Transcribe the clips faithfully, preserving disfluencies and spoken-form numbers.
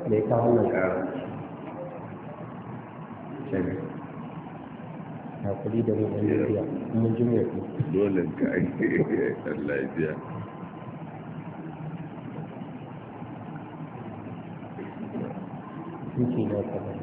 me ka wannan ƙara hakuri da mu ɗan lafiya mun ji mai dole ka ake ɗan lafiya suke na kama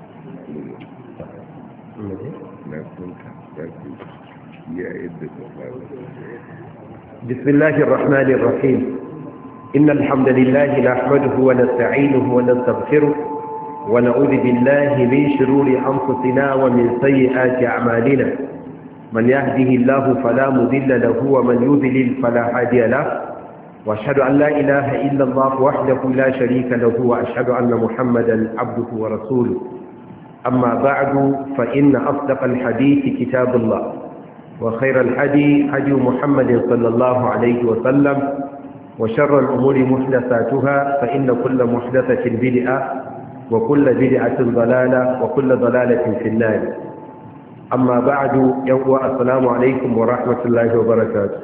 na kunka ya kunka ya yadda ka faru بسم الله الرحمن الرحيم إن الحمد لله نحمده ونستعينه ونستغفره ونعوذ بالله من شرور أنفسنا ومن سيئات أعمالنا من يهده الله فلا مضل له ومن يضلل فلا هادي له وأشهد أن لا إله إلا الله وحده لا شريك له وأشهد أن محمدا عبده ورسوله أما بعد فإن أصدق الحديث كتاب الله وخير الحدي حدي محمد صلى الله عليه وسلم وشر الأمور محدثاتها فإن كل محدثة بدعة وكل بدعة ضلالة وكل ضلالة في النار أما بعد يوم السلام عليكم ورحمة الله وبركاته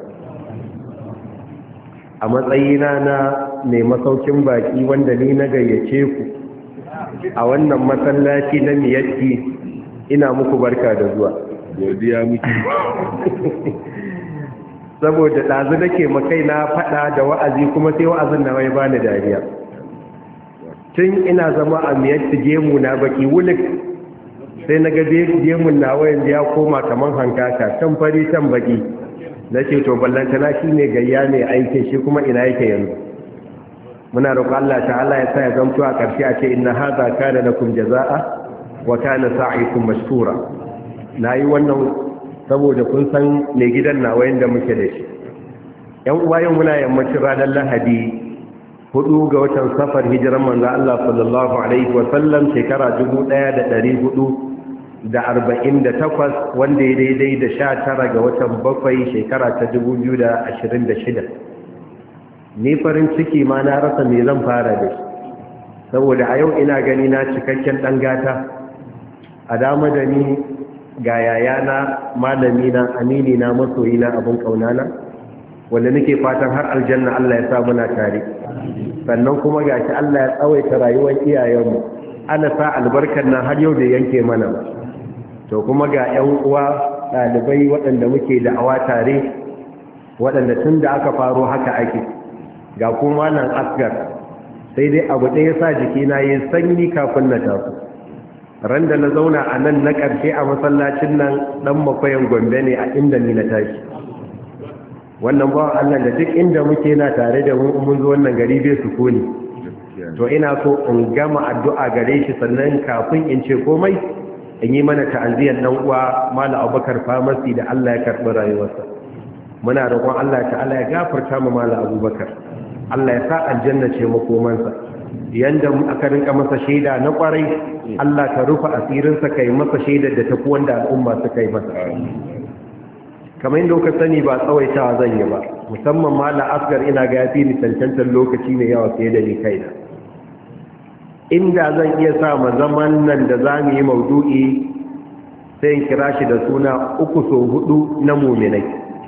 أما تأيينانا نمسوكم باكي واندنينا غيّتشيكو أولنا مسلاتي لم يأتي إنا مكو بركة دزوا godiya miki saboda ɗazu nake makai na faɗa da wa'azi kuma sai wa'azin na wai bani dariya tun ina zama a miyar gemu na baki wulik sai na ga gemun na wayan ya koma kaman hankaka can fari can baki na ce to ballantana shi ne gayya mai aikin shi kuma ina yake yanzu muna roƙon Allah ta'ala ya sa ya zamto a ƙarshe a ce inna hadha kana lakum jazaa'a wa kana sa'ikum mashkura na yi wannan saboda kun san mai gidan na wayan da muke da shi ‘yan uwayen muna yammacin ranar lahadi hudu ga watan safar hijiran manzo Allah sallallahu Alaihi wasallam shekara dubu ɗaya da ɗari hudu da arba'in da takwas wanda ya daidai da sha tara ga watan bakwai shekara ta dubu biyu da ashirin da shida ni farin ciki ma na rasa me zan fara da shi saboda a yau ina gani na cikakken ɗan gata a dama da ni ga yayana malamina aminina masoyina abun kaunana wanda nake fatan har aljanna Allah ya sa muna tare sannan kuma gashi Allah ya tsawaita rayuwar iyayenmu ana sa albarkar nan har yau da yanke mana ba to kuma ga ƴan uwa ɗalibai waɗanda muke da'awa tare waɗanda tun da aka faro haka ake ga kuma nan asgar sai dai abu ɗaya sa jikina yin sanyi kafin na taso ran da na zauna a nan na ƙarshe a masallacin nan ɗan makwayan gombe ne a inda ni na tashi wannan bawan Allah da duk inda muke na tare da mun zo wannan gari bai su kone to ina so in gama addu'a gare shi sannan kafin in ce komai in yi mana ta'aziyar dan uwa Malam Abubakar Famasi da Allah ya karɓi rayuwarsa muna roƙon Allah ta'ala ya gafarta mu Malam Abubakar Allah ya sa aljanna ce makomansa yanda aka rinka masa shaida na kwarai Allah ka rufa asirinsa kai masa shaidar da tafi wanda al'umma suka yi masa kamar yadda kuka sani ba tsawaitawa zan yi ba musamman ma la'asgar ina ga yafi ni cancantar lokaci mai yawa fiye da ni kaina inda zan iya sa ma zaman nan da za mu yi maudu'i sai in kira shi da suna uku so hudu na muminai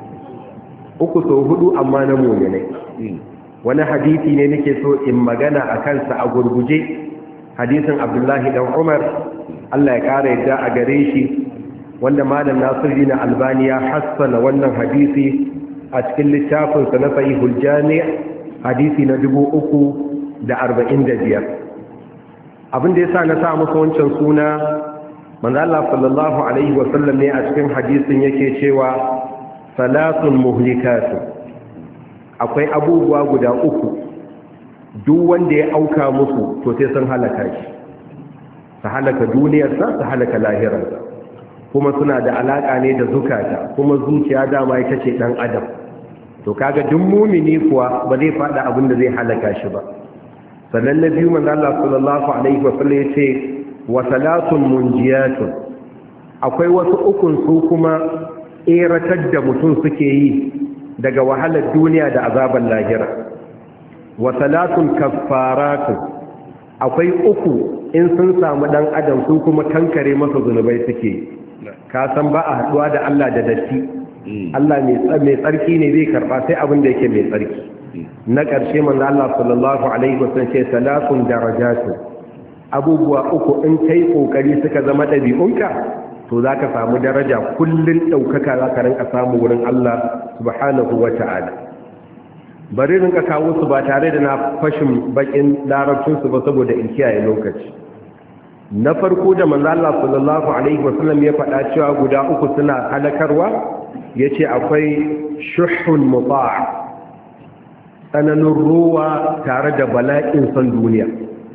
uku so hudu amma na muminai wani hadisi ne nake so in magana a kansa a gurguje hadisin Abdullahi dan Umar Allah ya kara yadda a gare shi wanda malam Nasiruddin Albani ya hassana wannan hadisi a cikin littafin sa na Sahihul Jami' hadisi na dubu uku da arba'in da biyar abin da yasa na sa musu wancan suna manzo Allah sallallahu alaihi wa sallam ne a cikin hadisin yake cewa salatun muhlikatun akwai abubuwa guda uku duk wanda ya auka musu to sai sun halaka shi su halaka duniyarsa su halaka lahirarsa kuma suna da alaka ne da zukata kuma zuciya dama ita ce dan adam to kaga duk mumini kuwa ba zai fada abin da zai halaka shi ba sannan na biyu manzo Allah sallallahu alaihi wasallam yace wa salatun munjiyatun akwai wasu ukun su kuma eratar da mutum suke yi daga wahalar duniya da azaban lahira wa salatun kaffaratun akwai uku in sun samu dan adam su kuma kankare masa zunubai suke ka san ba a haduwa da Allah da datti Allah mai tsarki ne zai karba sai abin da yake mai tsarki na ƙarshe manzo Allah sallallahu alaihi wasallam ce salatun darajatu abubuwa uku in kai kokari suka zama dabi'unka to zaka samu daraja kullun daukaka zaka rinka samu wurin Allah subhanahu wata'ala bari rinka kawo su ba tare da na fashin bakin larabcin su ba saboda in kiyaye lokaci na farko da manzo Allah sallallahu alaihi wasallam ya faɗa cewa guda uku suna halakarwa yace akwai shuhun muta' tsananin ruwa tare da bala'in son duniya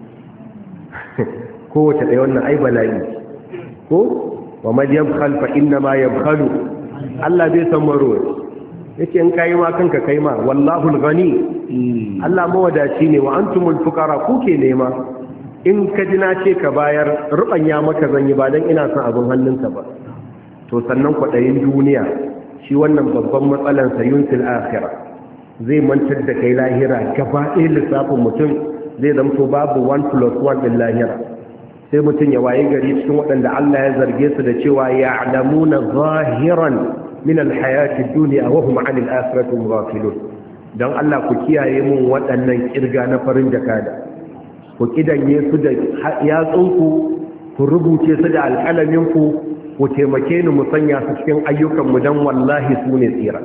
kowace ɗaya wannan ai bala'i ko wa man yabkhal fa inna ma yabkhalu Allah bai san maro yake in kai ma kanka kai ma wallahu al-ghani Allah mawadaci ne wa antumul fuqara kuke nema in ka ji na ce ka bayar rubanya maka zanyi ba dan ina son abin hannunka ba to sannan kwaɗayin duniya shi wannan babban matsalan sa yunsil akhirah zai mantar da kai lahira gaba ɗaya lissafin mutum zai zamto babu one plus one ɗin lahira sai mutum ya waye gari cikin waɗanda Allah ya zarge su da cewa ya alamuna zahiran min alhayati duniya wa hum anil akhirati ghafilun dan Allah ku kiyaye mun waɗannan kirga na farin jakada ku kidanye su da yatsunku ku rubuce su da alƙalamin ku ku taimake ni mu sanya su cikin ayyukan mu dan wallahi su ne tsira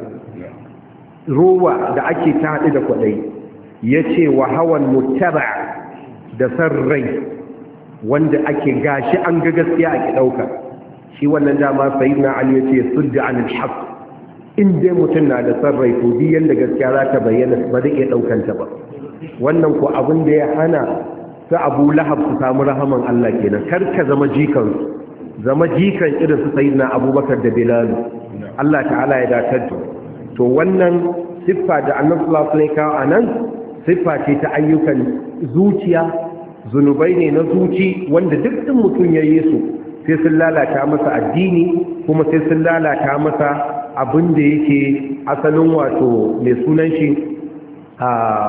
ruwa da ake ta haɗu da kwaɗayi ya ce wa hawan mutaba da san rai wanda ake gashi an ga gaskiya ake ɗauka shi wannan dama sai na ali ya ce sudda an alhaq in dai mutum na da san rai to bi yanda gaskiya za ta bayyana ba zai iya ɗaukanta ba wannan ko abin da ya hana su abu lahab su samu rahaman Allah kenan kar ka zama jikan zama jikan irin su sayyidina abubakar da bilal Allah ta'ala ya datar da to wannan siffa da annabi sallallahu alaihi wasallam anan siffa ce ta ayyukan zuciya zunubai ne na zuci wanda duk din mutum yayi su sai sun lalata masa addini kuma sai sun lalata masa abin da yake asalin wato mai sunan shi a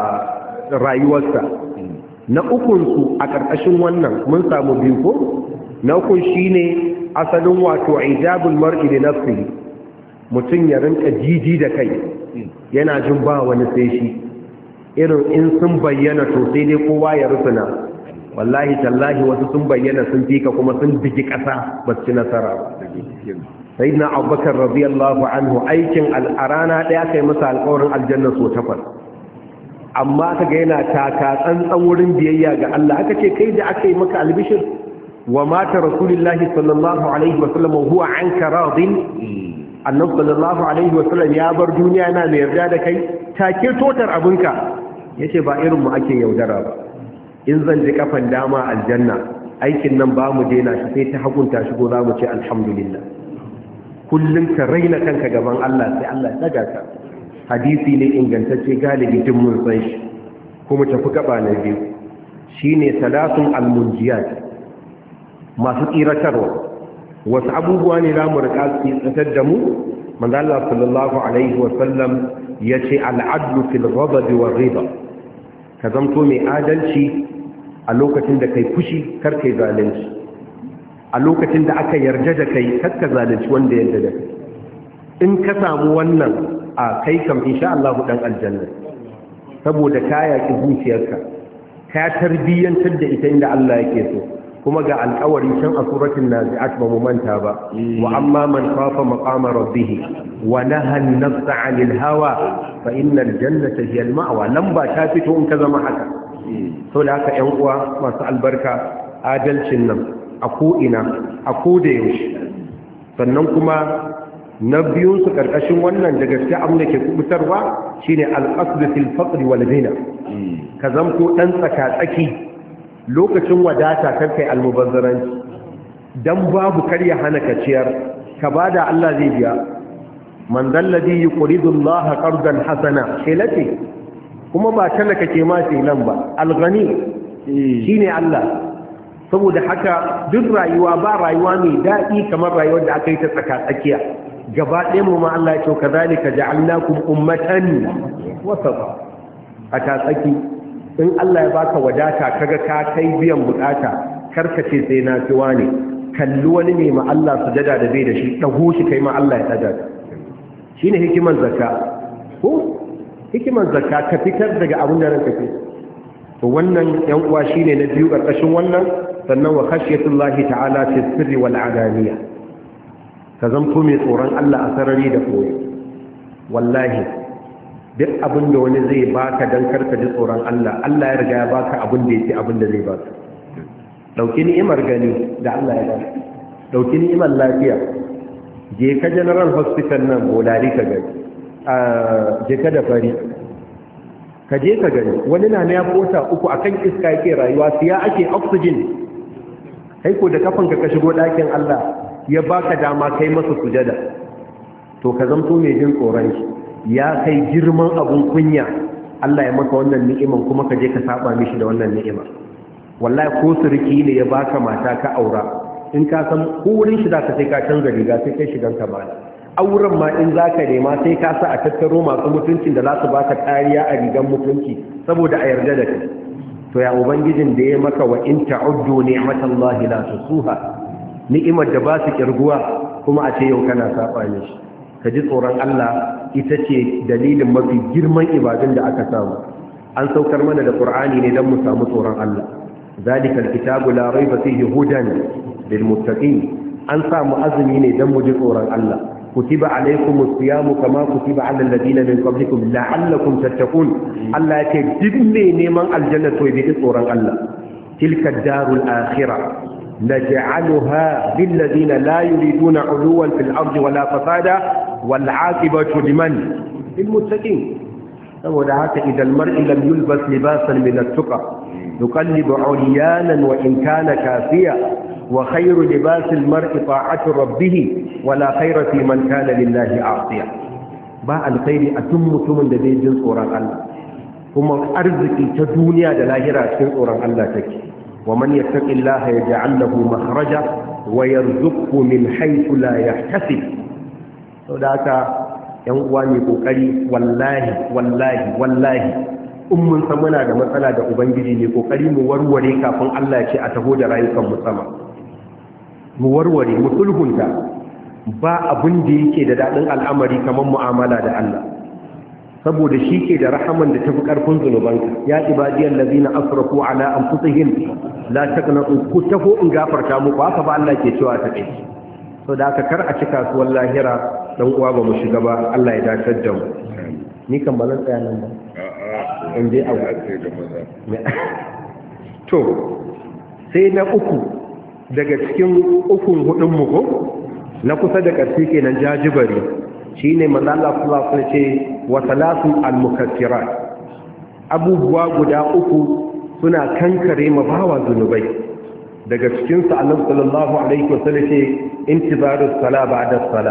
rayuwarsa na ukun su a ƙarƙashin wannan mun samu biyu ko na ukun shine asalin wato ijabul mar'i li nafsihi mutum ya rinka jiji da kai yana jin ba wani sai shi irin in sun bayyana to sai dai kowa ya rusuna wallahi tallahi wasu sun bayyana sun fika kuma sun bigi ƙasa ba su ci nasara sai na abubakar radiyallahu anhu aikin al'arana ɗaya kai masa alƙawarin aljanna so takwas amma aka ga yana taka tsantsan wurin biyayya ga Allah aka ce kai da aka yi maka albishir wa mata rasulullahi sallallahu alaihi wa sallam huwa anka radin annabi sallallahu alaihi wa sallam ya bar duniya yana mai yarda da kai take totar abinka yace ba irin mu ake yaudara ba in zan ji kafan dama aljanna aikin nan ba mu daina shi sai ta hakunta shigo za mu ce alhamdulillah kullum ka raina kanka gaban Allah sai Allah ya daga ka hadisi ne ingantacce galibi duk mun san shi kuma tafi gaba na biyu shine salasun almunjiyat masu tsiratarwa wasu abubuwa ne za mu rika tsatar da mu manzo Allah sallallahu alaihi wa sallam yace al'adlu fil ghadab wa ghida ka zamto mai adalci a lokacin da kai fushi kar kai zalunci a lokacin da aka yarda da kai kar ka zalunci wanda yarda da kai in ka samu wannan a kai kam insha Allah dan aljanna saboda ka yaki zuciyarka ka tarbiyyantar da ita inda Allah yake so kuma ga alƙawari can a suratul nazi'at ba mu manta ba wa amma man khafa maqama rabbih wa naha an-nafsa 'anil hawa fa innal jannata hiya al-ma'wa lamba ta fito in ka zama haka saboda haka ƴan uwa masu albarka adalcin nan a ko ina a ko da yaushe sannan kuma na biyun su karkashin wannan da gaskiya abin da ke kubutarwa shine al-asl fil faqr wal ghina ka zamto dan tsaka tsaki lokacin wadata kar kai almubazzaranci dan babu karya hana ka ciyar ka bada Allah zai biya man dalladhi yuqridu Allah qardan hasana kelati kuma ba talaka ke ma sai nan ba alghani shine Allah saboda haka duk rayuwa ba rayuwa mai dadi kamar rayuwar da aka yi ta tsaka tsakiya gaba ɗaya mu ma Allah ya ce kazalika ja'alnakum ummatan wasata a ta tsaki in Allah ya baka wadata kaga ka kai biyan bukata karkace sai na fiwa ne kalli wani ne ma Allah sujada da bai da shi dago shi kai ma Allah ya daga shine hikiman zakka ko hikimar zakka ka fitar daga abin da ranka ke to wannan yan uwa shine na biyu karkashin wannan sannan wa khashiyatullahi ta'ala fi sirri wal alaniya ka zanto mai tsoron Allah a sarari da koyi wallahi duk abin da wani zai baka dan karka ji tsoron Allah Allah ya riga ya baka abin da yake abin da zai baka dauki ni'imar gani da Allah ya baka dauki ni'imar lafiya je ka general hospital nan bolari ka gani je ka da fari ka je ka gani wani na ya fota uku akan iska yake rayuwa siya ake oxygen kai ko da kafanka ka shigo ɗakin Allah ya baka dama kai masa sujada to ka zamto mai jin tsoron shi ya kai girman abun kunya Allah ya maka wannan ni'iman kuma ka je ka saba mishi da wannan ni'ima wallahi ko surki ne ya baka mata ka aura in ka san ko wurin shi zaka sai ka canza riga sai kai shigan ka bana auren ma in zaka nema sai ka sa a tattaro masu mutuncin da za su baka kariya a rigan mutunci saboda a yarda da kai to ya ubangijin da ya maka wa in ta'uddu ni'matallahi la tusuha ni'imar da ba su kirguwa kuma a ce yau kana saba mishi ka ji tsoron Allah ita ce dalilin mafi girman ibadun da aka samu an saukar mana da Qur'ani ne don mu samu tsoron Allah zalikal kitabu la raiba fihi hudan lil muttaqin an samu azumi ne don mu ji tsoron Allah kutiba alaykumus siyamu kama kutiba alal ladina min qablikum la'allakum tattaqun Allah yake duk mai neman aljanna to bi tsoron Allah tilka darul akhirah نجعلها للذين لا يريدون علوا في الأرض ولا فسادا والعاقبة لمن للمتقين saboda haka idan mar'i lam yulbas libasan min at-tuqa yuqallibu 'uryanan wa in kana kafiya wa khayru libas al-mar'i ta'atu rabbih wa la khayra fi man kana lillahi 'asiya ba alkhairi a tun mutumin da zai jin tsoron Allah kuma arziki ta duniya da lahira cikin tsoron Allah take ومن يتق الله يجعل له مخرجا ويرزقه من حيث لا يحتسب فذاك yan uwa ne kokari wallahi wallahi wallahi in mun san muna da matsala da ubangiji ne kokari mu warware kafin Allah ya ce a taho da rayukan mu sama mu warware mu sulhunta ba abin da yake da dadin al'amari kamar mu'amala da Allah saboda shi ke da rahaman da tafi karfin zunubanka ya ibadiyal ladina asrafu ala anfusihim la taqnatu ku taho in gafarta muku haka ba Allah ke cewa ta kai so da aka kar a ci kasuwar lahira dan uwa ba mu shiga ba Allah ya dace da mu ni kan ba zan tsaya nan ba a'a in dai abu to sai na uku daga cikin ukun hudun mu ko na kusa da ƙarshe kenan jajibari shine manzo Allah sallallahu alaihi wasallam ce wa salatu al-mukaffirat abubuwa guda uku suna kankare ma bawa zunubai daga cikin su Annabi sallallahu alaihi wasallam ce intibarus sala ba'da sala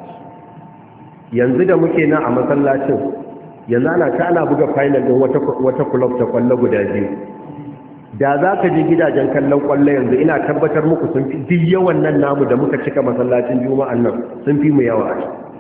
yanzu da muke nan a masallacin yanzu ana ta ana buga final din wata wata club ta kwallo guda biyu da za ka je gidajen kallon kwallo yanzu ina tabbatar muku sun fi duk yawan nan namu da muka cika masallacin juma'an nan sun fi mu yawa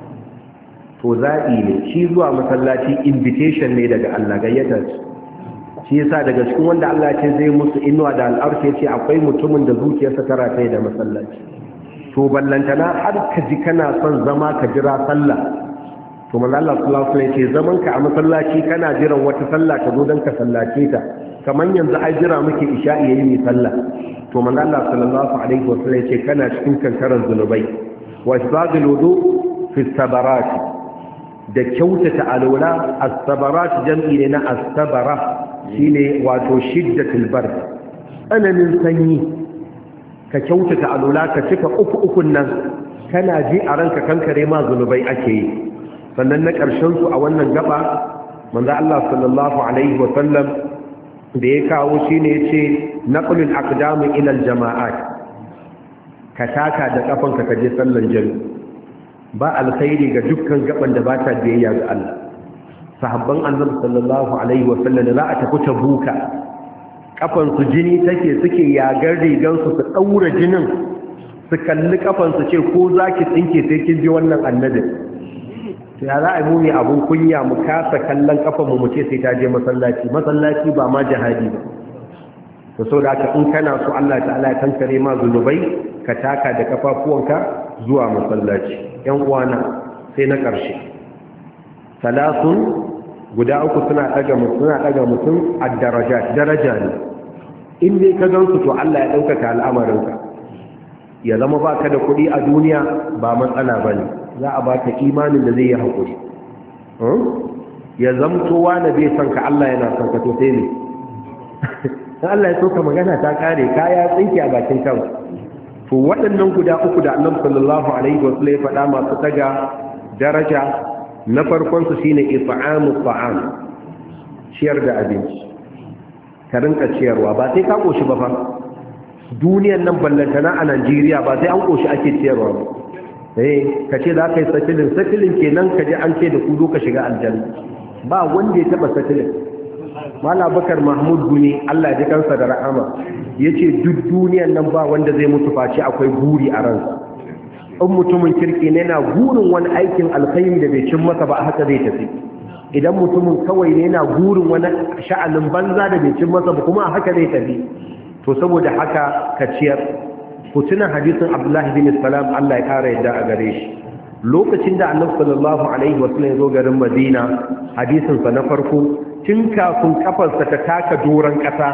to zaɓi ne shi zuwa masallaci invitation ne daga Allah gayyata shi yasa daga cikin wanda Allah ce zai musu inuwa da al'arshi ce akwai mutumin da zuciyarsa ta rataye da masallaci to ballantana har ka ji kana son zama ka jira sallah to manzo Allah sallallahu alaihi wasallam ce zaman ka a masallaci kana jiran wata sallah ka zo dan ka sallace ta kaman yanzu ai jira muke isha'i yayin mi sallah to manzo Allah sallallahu alaihi wasallam ce kana cikin kankaran zunubai wa isbagul wudu fi sabarat da kyautata alwala as-sabarat jam'i ne na as-sabara shine wato shiddatul bard tsananin sanyi ka kyautata alwala ka cika uku ukun nan kana ji a ranka kankare ma zunubai ake yi sannan na ƙarshen su a wannan gaba manzo Allah sallallahu alaihi wa sallam da ya kawo shine yace naqlul aqdam ila al-jama'at ka taka da kafanka ka je sallan jami'i ba alkhairi ga dukkan gaban da ba ta biyayya ga Allah sahabban annabi sallallahu alaihi wasallam za a tafi tabuka kafan su jini take suke yagar rigan su su daura jinin su kalli kafan su ce ko zaki tsinke sai kin ji wannan annabi to ya za a yi mu abun kunya mu kasa kallon kafan mu mu ce sai ta je masallaci masallaci ba ma jihadi ba to saboda haka in kana so Allah ta'ala ya kankare ma zunubai ka taka da kafafuwanka zuwa masallaci yan uwana sai na ƙarshe salasun guda uku suna daga mutum suna daga mutum a daraja daraja ne in dai ka gansu to Allah ya ɗaukaka al'amarinka ya zama ba ka da kuɗi a duniya ba matsala ba ne za a ba ka imanin da zai yi haƙuri ya zamtowa na bai son ka Allah yana son ka to sai ne Allah ya so ka magana ta kare kaya tsinki a bakin kan to waɗannan guda uku da Annabi sallallahu alaihi wasallam ya faɗa masu daga daraja na farkon su shine if'amu ta'am ciyar da abinci ka rinka ciyarwa ba sai ka koshi ba fa duniyar nan ballantana a Najeriya ba sai an koshi ake ciyarwa ba eh ka ce za ka yi satilin satilin kenan ka ji an ce da ku ka shiga aljanna ba wanda ya taba satilin Mala Bakar Mahmud Guni Allah ya ji kansa da rahama yace duk duniyar nan ba wanda zai mutu face akwai buri a ransa in mutumin kirki ne yana gurin wani aikin alkhairi da bai cin masa ba haka zai tafi idan mutumin kawai ne yana gurin wani sha'anin banza da bai cin masa ba kuma haka zai tafi to saboda haka ka ciyar ku tuna hadisin Abdullahi bin Salam Allah ya kara yadda a gare shi lokacin da Annabi sallallahu alaihi wasallam ya zo garin Madina hadisin sa na farko tun kafin kafarsa ta taka doran kasa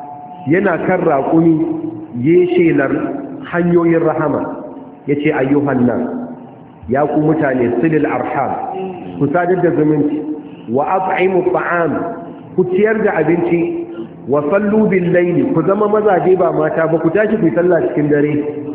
yana kan raƙumi yeshelar hanyoyin rahama yace ayyuhan nas ya ku mutane silil arham ku sadar da zumunci wa at'imu ta'am ku ciyar da abinci wa sallu bil layli ku zama mazaje ba mata ba ku tashi ku sallah cikin dare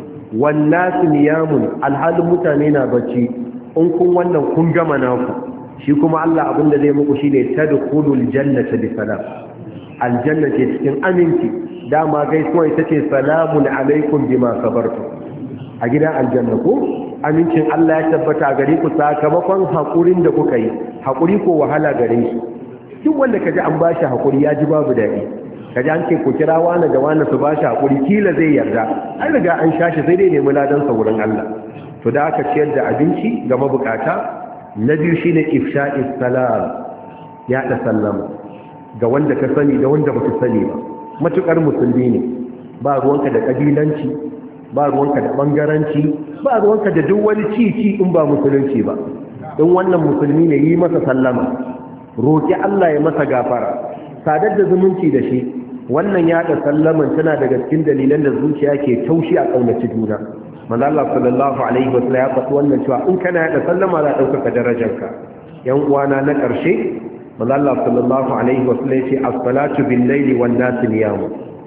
wan nas niyamun alhalin mutane na bacci in kun wannan kun gama naku shi kuma Allah abinda zai muku shine tadkhulul jannata bi salam aljanna ce cikin aminci dama gaisuwa ita ce salamun alaikum bima sabartum a gidan aljanna ko amincin Allah ya tabbata gare ku sakamakon hakurin da kuka yi hakuri ko wahala gare shi duk wanda kaji an bashi hakuri ya ji babu dadi kaji an ce ku kira wani da wani su bashi hakuri kila zai yarda an riga an shashi sai dai nemi ladan sa wurin Allah to da aka ciyar da abinci ga mabukata na biyu shine ifsha'is salam ya da sallama ga wanda ka sani da wanda baka sani ba matukar musulmi ne ba ruwanka da kabilanci ba ruwanka da bangaranci ba ruwanka da duk wani cici in ba musulunci ba in wannan musulmi ne yi masa sallama roki Allah ya masa gafara sadar da zumunci da shi wannan yaɗa sallaman tana daga cikin dalilan da zuciya ke taushi a kaunaci juna manzo Allah sallallahu alaihi wasallam ya faɗi wannan cewa in kana yaɗa sallama za ɗaukaka darajarka yan uwana na ƙarshe manzo Allah sallallahu alaihi wasallam ya ce as-salatu bil-laili wan-nas niyamu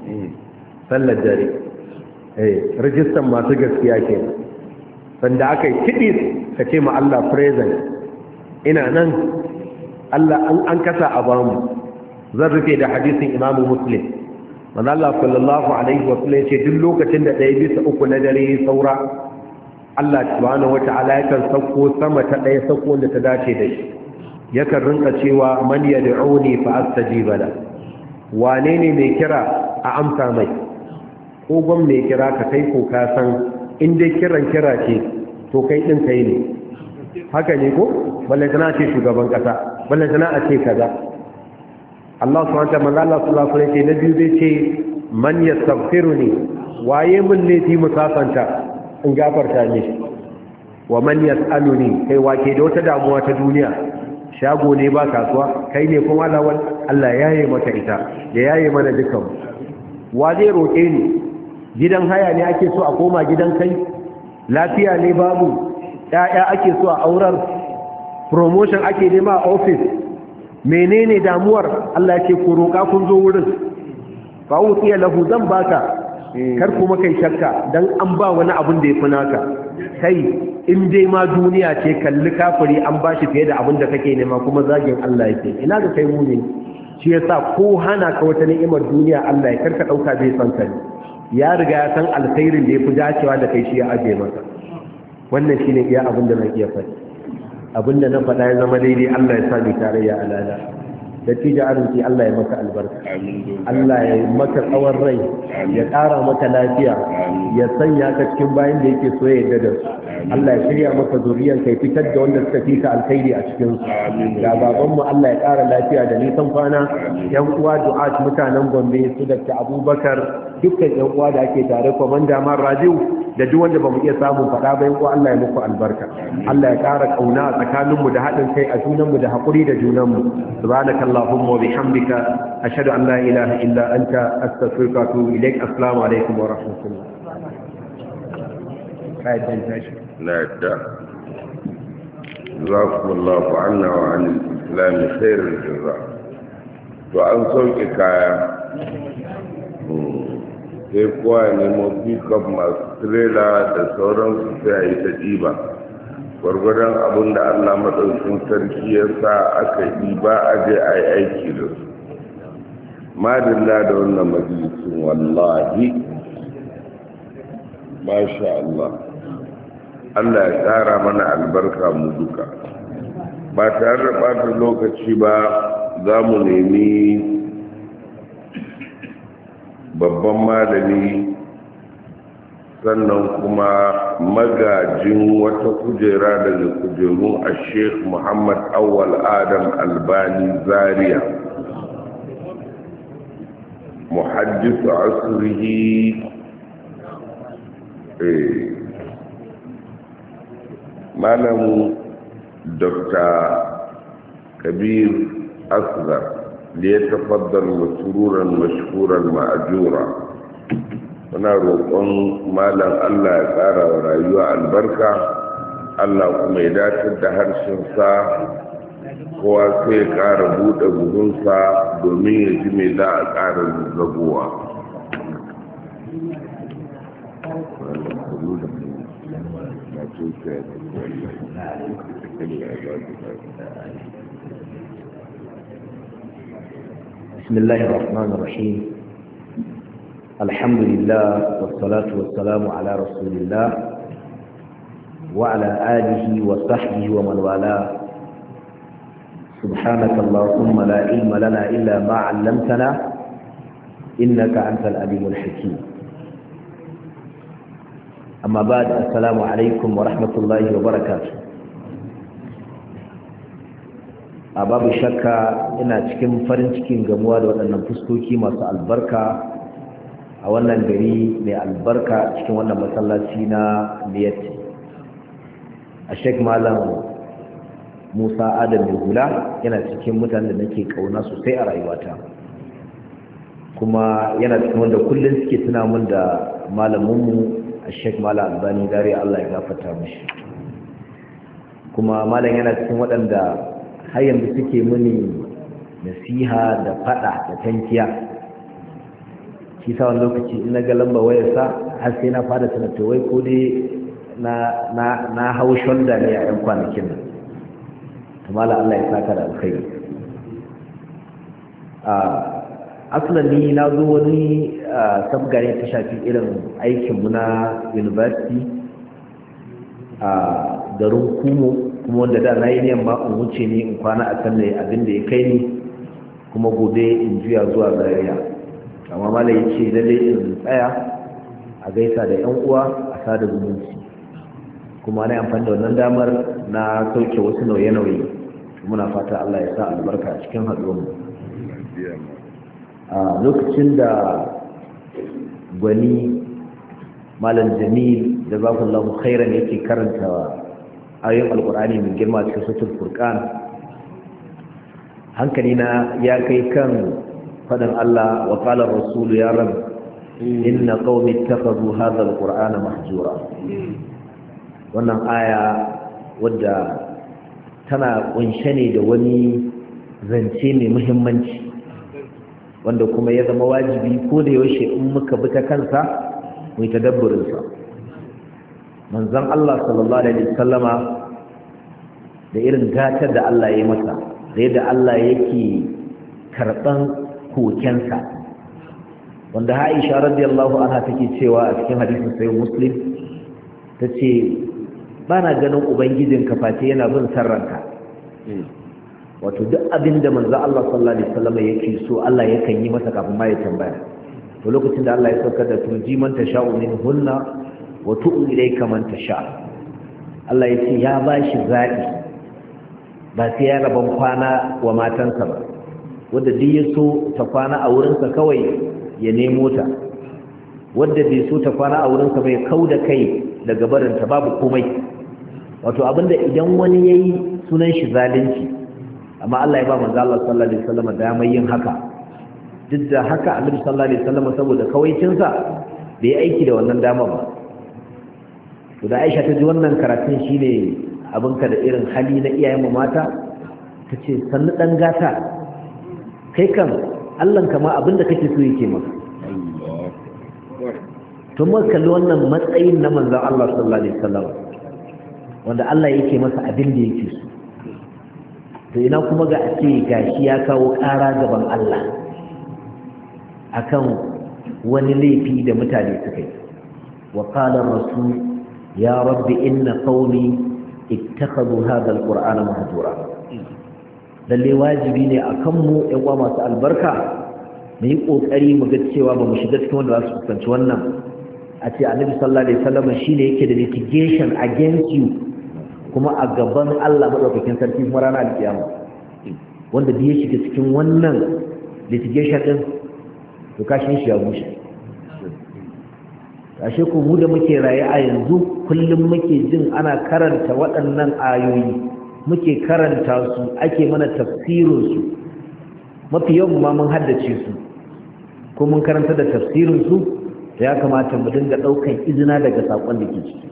sallar dare eh rijistan masu gaskiya ke sanda aka yi kiɗi ka ce ma Allah present ina nan Allah an kasa a bamu zan rufe da hadisin Imam Muslim manzo Allah sallallahu alaihi wa sallam ce duk lokacin da ɗaya bisa uku na dare ya saura Allah subhanahu wata'ala yakan sauko sama ta ɗaya sauko da ta dace da shi yakan rinka cewa man yad'uni fa astajiba la wane ne mai kira a amsa mai ko gwam mai kira ka kai ko ka san in dai kiran kira ce to kai din kai ne haka ne ko balle kana ce shugaban kasa balle kana a ce kaza Allah subhanahu wa ta'ala Allah sallallahu alaihi wa sallam nabi zai ce man yastaghfiruni waye mun ne ti musafanta in gafarta mishi wa man yasaluni kai wake da wata damuwa ta duniya shago ne ba kasuwa kai ne kuma Allah Allah yaye maka ita ya yaye mana dukan wa zai roke ni gidan haya ne ake so a koma gidan kai lafiya ne babu ƴaƴa ake so a aurar promotion ake nema a office menene damuwar Allah yake ku roƙa kun zo wurin fa utiya lahu zan baka kar kuma kai shakka dan an ba wani abun da yafi naka kai in dai ma duniya ce kalli kafiri an bashi fiye da abin da kake nema kuma zagin Allah yake ina ga kai muni shi yasa ko hana ka wata ni'imar duniya Allah ya karka dauka bai san ka ya riga ya san alkhairin da yafi dacewa da kai shi ya aje maka wannan shine iya abin da zan iya faɗi abinda na faɗa ya zama daidai Allah ya sa ni tarayya alala da tija arziki Allah ya maka albarka Allah ya maka tsawon rai ya ƙara maka lafiya ya sanya ka cikin bayan da yake so ya yarda da su Allah ya shirya maka zuriyar kai fitar da wanda suka fika alkhairi a cikin su ga babanmu Allah ya ƙara lafiya da nisan kwana yan uwa du'at mutanen Gombe su da Abubakar dukkan yan uwa da ake tare komanda man Rabiu da duk wanda bamu iya samun faɗa ba yan uwa Allah ya muku albarka Allah ya ƙara kauna a tsakaninmu da haɗin kai a junanmu da haƙuri da junanmu subhanakallahumma wa bihamdika ashhadu an la ilaha illa anta astaghfiruka wa atubu ilaik assalamu alaikum wa rahmatullah na yadda jazakumullahu anna wa anil islam khairul jaza to an sauke kaya sai kowa ya nemo pickup masu trailer da sauransu sai a yi ta ɗiba gwargwadon abin da Allah maɗaukin sarki ya sa aka ɗiba a je a yi aiki da su madalla da wannan majalisun wallahi masha Allah Allah ya ƙara mana albarka mu duka ba tare da ɓata lokaci ba za mu nemi babban malami sannan kuma magajin wata kujera daga kujerun a sheikh muhammad awwal adam albani zaria muhaddisu asirihi malam dr kabir asgar ليتفضل مسرورا مشكورا مأجورا muna roƙon malam Allah ya ƙara wa rayuwa albarka Allah kuma ya dace da harshensa kowa sai ya ƙara buɗe buhunsa domin ya ji mai za a ƙara zazzagowa بسم الله الرحمن الرحيم الحمد لله والصلاة والسلام على رسول الله وعلى آله وصحبه ومن والاه سبحانك اللهم لا علم لنا إلا ما علمتنا إنك أنت العليم الحكيم أما بعد السلام عليكم ورحمة الله وبركاته a babu shakka ina cikin farin cikin gamuwa da waɗannan fuskoki masu albarka a wannan gari mai albarka cikin wannan masallaci na liyatti a sheik malam musa adam mai hula yana cikin mutanen da nake kauna sosai a rayuwata kuma yana cikin wanda kullum suke tuna mun da malaminmu a sheik malam albani dare Allah ya gafarta mishi kuma malam yana cikin waɗanda har yanzu suke muni nasiha da fada da tankiya shi sa wani lokaci in na ga lamba wayarsa har sai na fara sanata wai ko dai na na na hau shoulder ne a yan kwanakin nan kamala Allah ya saka da alkhairi a aslan ni na zo wani sabgare ta shafi irin aikin mu na university a garin Kumo kuma wanda da na yi niyan ma in wuce ni in kwana a kan abin da ya kai ni kuma gobe in juya zuwa Zaria amma malai ya ce lalle in tsaya a gaisa da yan uwa a sada zumunci kuma na amfani da wannan damar na sauke wasu nauye-nauye muna fata Allah ya sa albarka a cikin haɗuwarmu a lokacin da gwani malam jamil da zakullahu khairan yake karanta ayoyin alkur'ani mai girma cikin suratul furqan hankali na ya kai kan faɗin Allah wa qala ar-rasul ya rab inna qaumi ittakhadhu hadha al-qur'ana mahjura wannan aya wadda tana kunshe ne da wani zance mai muhimmanci wanda kuma ya zama wajibi ko da yaushe in muka bi ta kansa mu tadabburin sa manzon Allah sallallahu alaihi wasallama da irin gatar da Allah ya yi masa da yadda Allah yake karban kokensa wanda Aisha radiyallahu anha take cewa a cikin hadisin sahih Muslim tace bana ganin ubangijin ka face yana bin sarranka wato duk abinda manzo Allah sallallahu alaihi wasallam yake so Allah yakan yi masa kafin ma ya tambaya to lokacin da Allah ya saukar da turji man tasha'u min hunna wa tu'u ilayka man tasha Allah ya ce ya bashi zabi ba sai ya raban kwana wa matansa ba wanda duk ya so ta kwana a wurinsa kawai ya nemo ta wanda bai so ta kwana a wurinsa bai kauda kai daga barinta babu komai wato abinda idan wani yayi sunan shi zalunci amma Allah ya ba manzo Allah sallallahu alaihi wasallam damar yin haka duk da haka Annabi sallallahu alaihi wasallam saboda kawaicinsa bai aiki da wannan damar ba to da Aisha ta ji wannan karatun shine abinka da irin hali na iyayen mu mata tace sannu dan gata kai kan Allah kama abinda kake so yake maka to mun kalli wannan matsayin na manzon Allah sallallahu alaihi wasallam wanda Allah yake masa abin da yake so to ina kuma ga ce gashi ya kawo ƙara gaban Allah akan wani laifi da mutane suka yi wa qala rasul ya rabbi inna qaumi ittakhadhu hadha alqur'ana mahjura lalle wajibi ne akan mu ƴan uwa masu albarka mu yi kokari mu ga cewa ba mu shiga cikin wanda za su fuskanci wannan a ce annabi sallallahu alaihi wasallam shine yake da litigation against you kuma a gaban Allah madaukakin sarki kuma ranar alkiyama wanda da ya shiga cikin wannan litigation din to kashin shi ya bushe kashe ko mu da muke raye a yanzu kullum muke jin ana karanta waɗannan ayoyi muke karanta su ake mana tafsirin su mafi yawan ma mun haddace su ko mun karanta da tafsirin su ya kamata mu dinga daukan izina daga sakon da ke ciki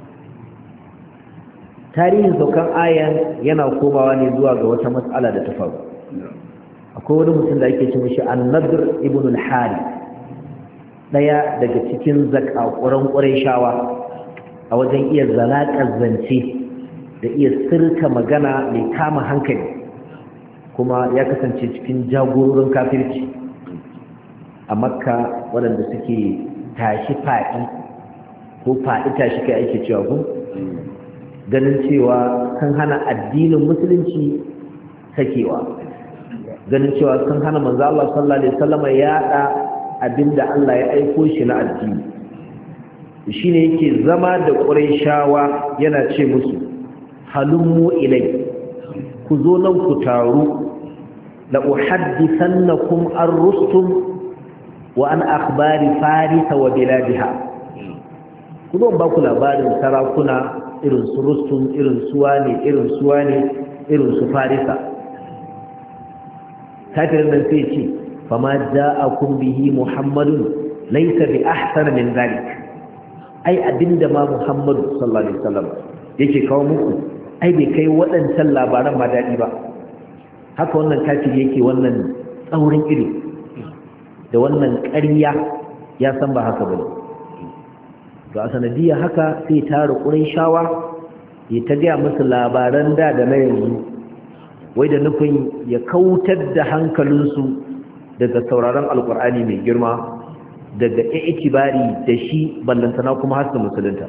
tarihin saukan ayan yana komawa ne zuwa ga wata matsala da ta faru akwai wani mutum da ake ce mishi an-nadr ibn al-harith daya daga cikin zakakuran qurayshawa a wajen iya zalakar zance da iya sirka magana mai kama hankali kuma ya kasance cikin jagororin kafirci a makka waɗanda suke tashi faɗi ko faɗi tashi kai ake cewa ku ganin cewa kan hana addinin musulunci sakewa ganin cewa kan hana manzo Allah sallallahu alaihi wasallam ya da abinda Allah ya aiko shi na addini shine yake zama da Qurayshawa yana ce musu halummu ilai ku zo nan ku taru la uhaddithannakum ar-rustum wa an akhbari faris wa biladiha ku zo ba ku labarin sarakuna irin su rustum irin suwa ne irin suwa ne irin su farisa kafirin nan sai ce fama ja'akum bihi muhammadun laysa bi ahsana min zalik ai abinda ma muhammadu sallallahu alaihi wasallam yake kawo muku ai bai kai waɗancan labaran ma daɗi ba haka wannan kafiri yake wannan tsaurin ido da wannan ƙarya ya san ba haka bane to a sanadiyar haka sai tara Qurayshawa ya ta gaya musu labaran da da na yanzu wai da nufin ya kautar da hankalinsu daga sauraron alkur'ani mai girma daga i'tibari da shi ballantana kuma haska musulunta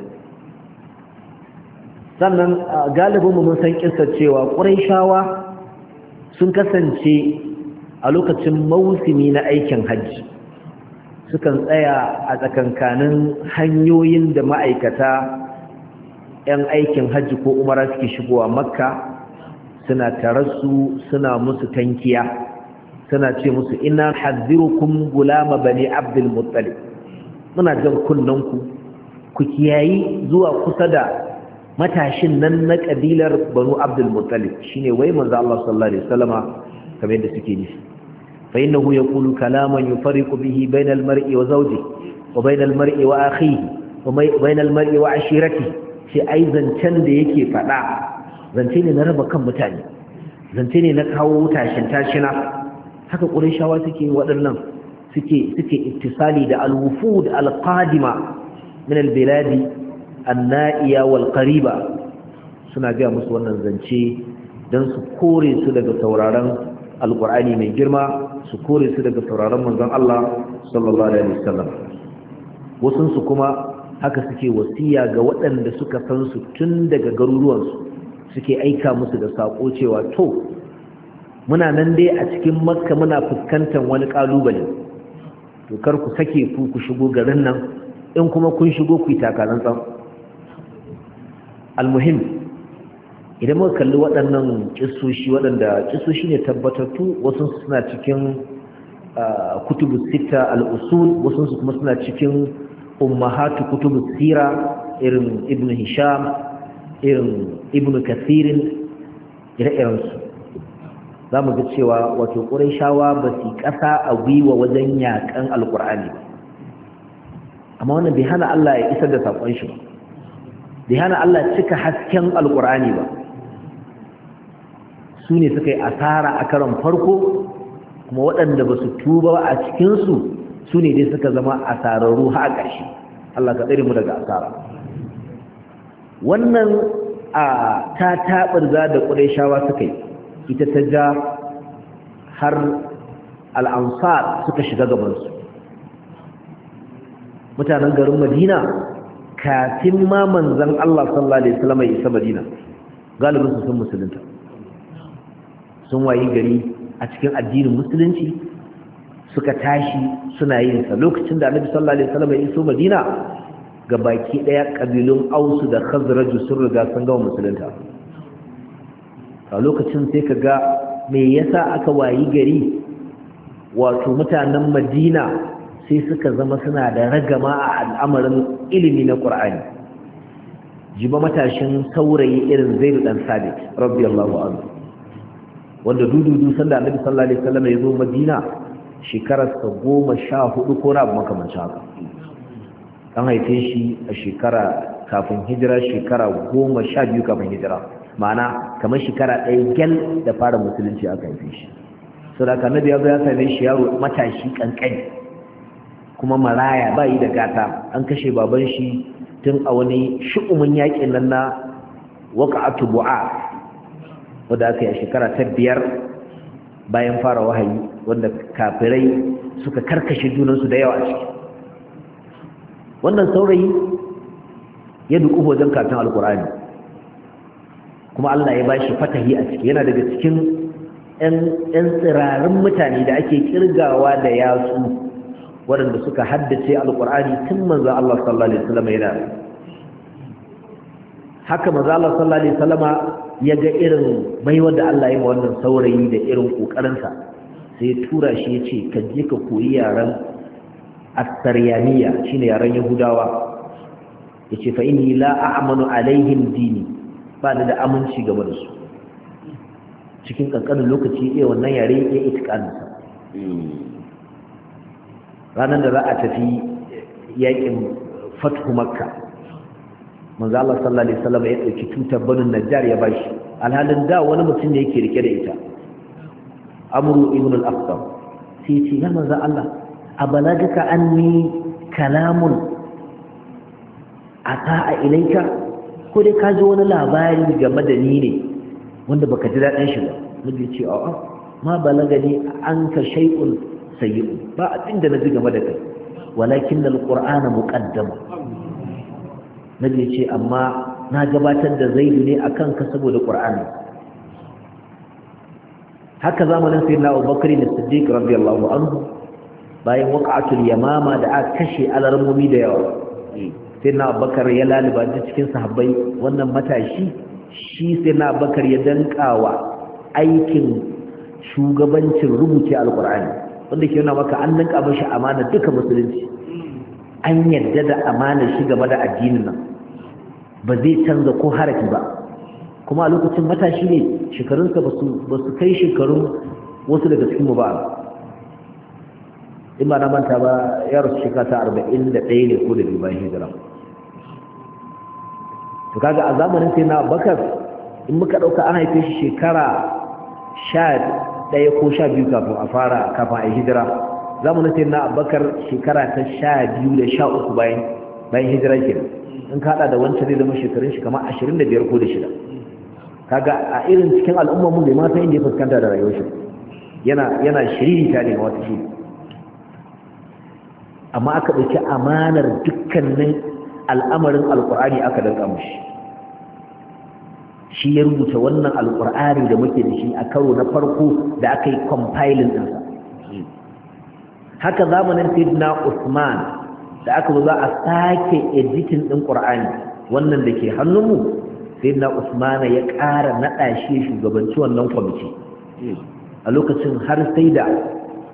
sannan galibin mu mun san kissar cewa Qurayshawa sun kasance a lokacin mausimi na aikin hajji sukan tsaya a tsakankanin hanyoyin da ma'aikata 'yan aikin hajji ko umara suke shigowa makka suna tarassu suna musu tankiya suna ce musu ina hadhirukum gulama bani abdul muttalib muna jan kunnanku ku kiyayi zuwa kusa da matashin nan na kabilar banu abdul muttalib shine wai manzo Allah sallallahu alaihi wasallama kamar yadda suke nufi fa innahu yaqulu kalaman yufarriqu bihi bayna al-mar'i wa zawjihi wa bayna al-mar'i wa akhihi wa bayna al-mar'i wa ashiratihi shi ai zancen da yake fada zance ne na raba kan mutane zance ne na kawo tashin tashina haka qurayshawa suke waɗannan suke suke ittisali da al-wufud al-qadima min al-biladi an-na'iya wal-qariba suna ga musu wannan zance dan su kore su daga sauraron alqur'ani mai girma su kore su daga sauraron manzon Allah sallallahu alaihi wasallam wasun su kuma haka suke wasiya ga waɗanda suka san su tun daga garuruwansu suke aika musu da sako cewa to muna nan dai a cikin makka muna fuskantar wani kalubale to kar ku sake ku ku shigo garin nan in kuma kun shigo ku yi takalan tsan almuhim idan muka kalli waɗannan kissoshi waɗanda kissoshi ne tabbatattu wasu suna cikin kutubu sita al-usul wasu kuma suna cikin ummahatu kutubu sira irin ibn hisham irin ibn kathirin ire-iren su zamu ga cewa wato quraishawa ba su kasa a gwiwa wajen yakan alqur'ani amma wannan bai hana Allah ya isar da sakon shi ba bai hana Allah cika hasken alqur'ani ba su ne suka yi asara a karon farko kuma waɗanda ba su tuba ba a cikinsu su ne dai suka zama asararru ha a ƙarshe Allah ka tsere mu daga asara wannan a ta taɓarza da ƙurayshawa suka yi ita ta ja har al'ansar suka shiga gabansu mutanen garin madina kafin ma manzan Allah sallallahu alaihi wasallam ya isa madina galibinsu sun musulunta sun wayi gari a cikin addinin musulunci suka tashi suna yin sa lokacin da Annabi sallallahu alaihi wasallam ya iso Madina ga baki daya kabilun Aus da Khazraj sun riga sun ga musulunta a lokacin sai kaga me yasa aka wayi gari wato mutanen Madina sai suka zama suna da ragama a al'amarin ilimi na Qur'ani jiba matashin saurayi irin Zaid dan Sabit radiyallahu anhu wanda dududu sanda Annabi sallallahu alaihi wasallam ya zo Madina shekarar sa goma sha hudu ko na makamancin haka an haife shi a shekara kafin hijira shekara goma sha biyu kafin hijira ma'ana kamar shekara ɗaya gyal da fara musulunci aka haife shi saboda Annabi ya zo ya same shi yaro matashi kankani kuma maraya ba yi da gata an kashe baban shi tun a wani shu'umin yakin nan na waqa'atu bu'a wadda aka yi a shekara ta biyar bayan fara wahayi wanda kafirai suka karkashe junansu da yawa a ciki wannan saurayi ya duku wajen katon alkur'ani kuma Allah ya bashi fatahi a ciki yana daga cikin 'yan tsirarin mutane da ake kirgawa da yatsu waɗanda suka haddace alkur'ani tun manzo Allah sallallahu alaihi wasallam yana haka manzo Allah sallallahu alaihi wasallama ya ga irin baiwar da Allah ya yi wannan saurayi da irin kokarinsa sai tura shi ya ce ka je ka koyi yaren astariyaniya shine yaren yahudawa ya ce fa inni la a'manu alaihim dini ba da aminci game da su cikin kankanin lokaci iya wannan yare ya itikaninsa ranar da za a tafi yakin fathu makka manzo Allah sallallahu alaihi wasallam ya dauki tutar banin najjar ya bashi alhalin da wani mutum ne yake rike da ita amru ibn al-aqsam sai ce ya manzo Allah abalagaka anni kalamun ata ilaika ko dai ka ji wani labari game da ni ne wanda baka ji dadin shi ba nabi ce a'a ma balagani anka shay'un sayyi'un ba abin da naji game da kai walakin al-qur'ana muqaddam nabi ce amma na gabatar da zaidu ne akan ka saboda qur'ani haka zamanin sayyidina Abubakar da Siddiq radiyallahu anhu bayan waqa'atul yamama da aka kashe alarmomi da yawa sayyidina Abubakar ya laliba cikin sahabbai wannan matashi shi sayyidina Abubakar ya dankawa aikin shugabancin rubuce alqur'ani wanda ke nuna maka an danka mashi amana duka musulunci an yadda da amanar shi game da addinin nan ba zai canza ko harafi ba kuma a lokacin matashi ne shekarunsa ba su kai shekarun wasu daga cikinmu ba in ba na manta ba ya rasu shekara ta arba'in da ɗaya ne ko da biyu bayan hijira to kaga a zamanin sai na bakar in muka ɗauka an haife shi shekara sha ɗaya ko sha biyu kafin a fara kafin a hijira zamanin sai na bakar shekara ta sha biyu da sha uku bayan bayan hijira ke in ka haɗa da wancan zai zama shekarun shi kamar ashirin da biyar ko da shida kaga a irin cikin al'ummar mu bai ma san inda ya fuskanta da rayuwar shi yana yana shiriri ta ne wata shi amma aka dauki amanar dukkanin al'amarin alqur'ani aka danka mushi shi ya rubuta wannan alqur'ani da muke da shi a karo na farko da aka yi compiling din sa haka zamanin sayyidina Usman da aka zo za a sake editing din qur'ani wannan da ke hannunmu sayyidina Usman ya ƙara naɗa shi shugabanci wannan kwamiti a lokacin har sai da cikin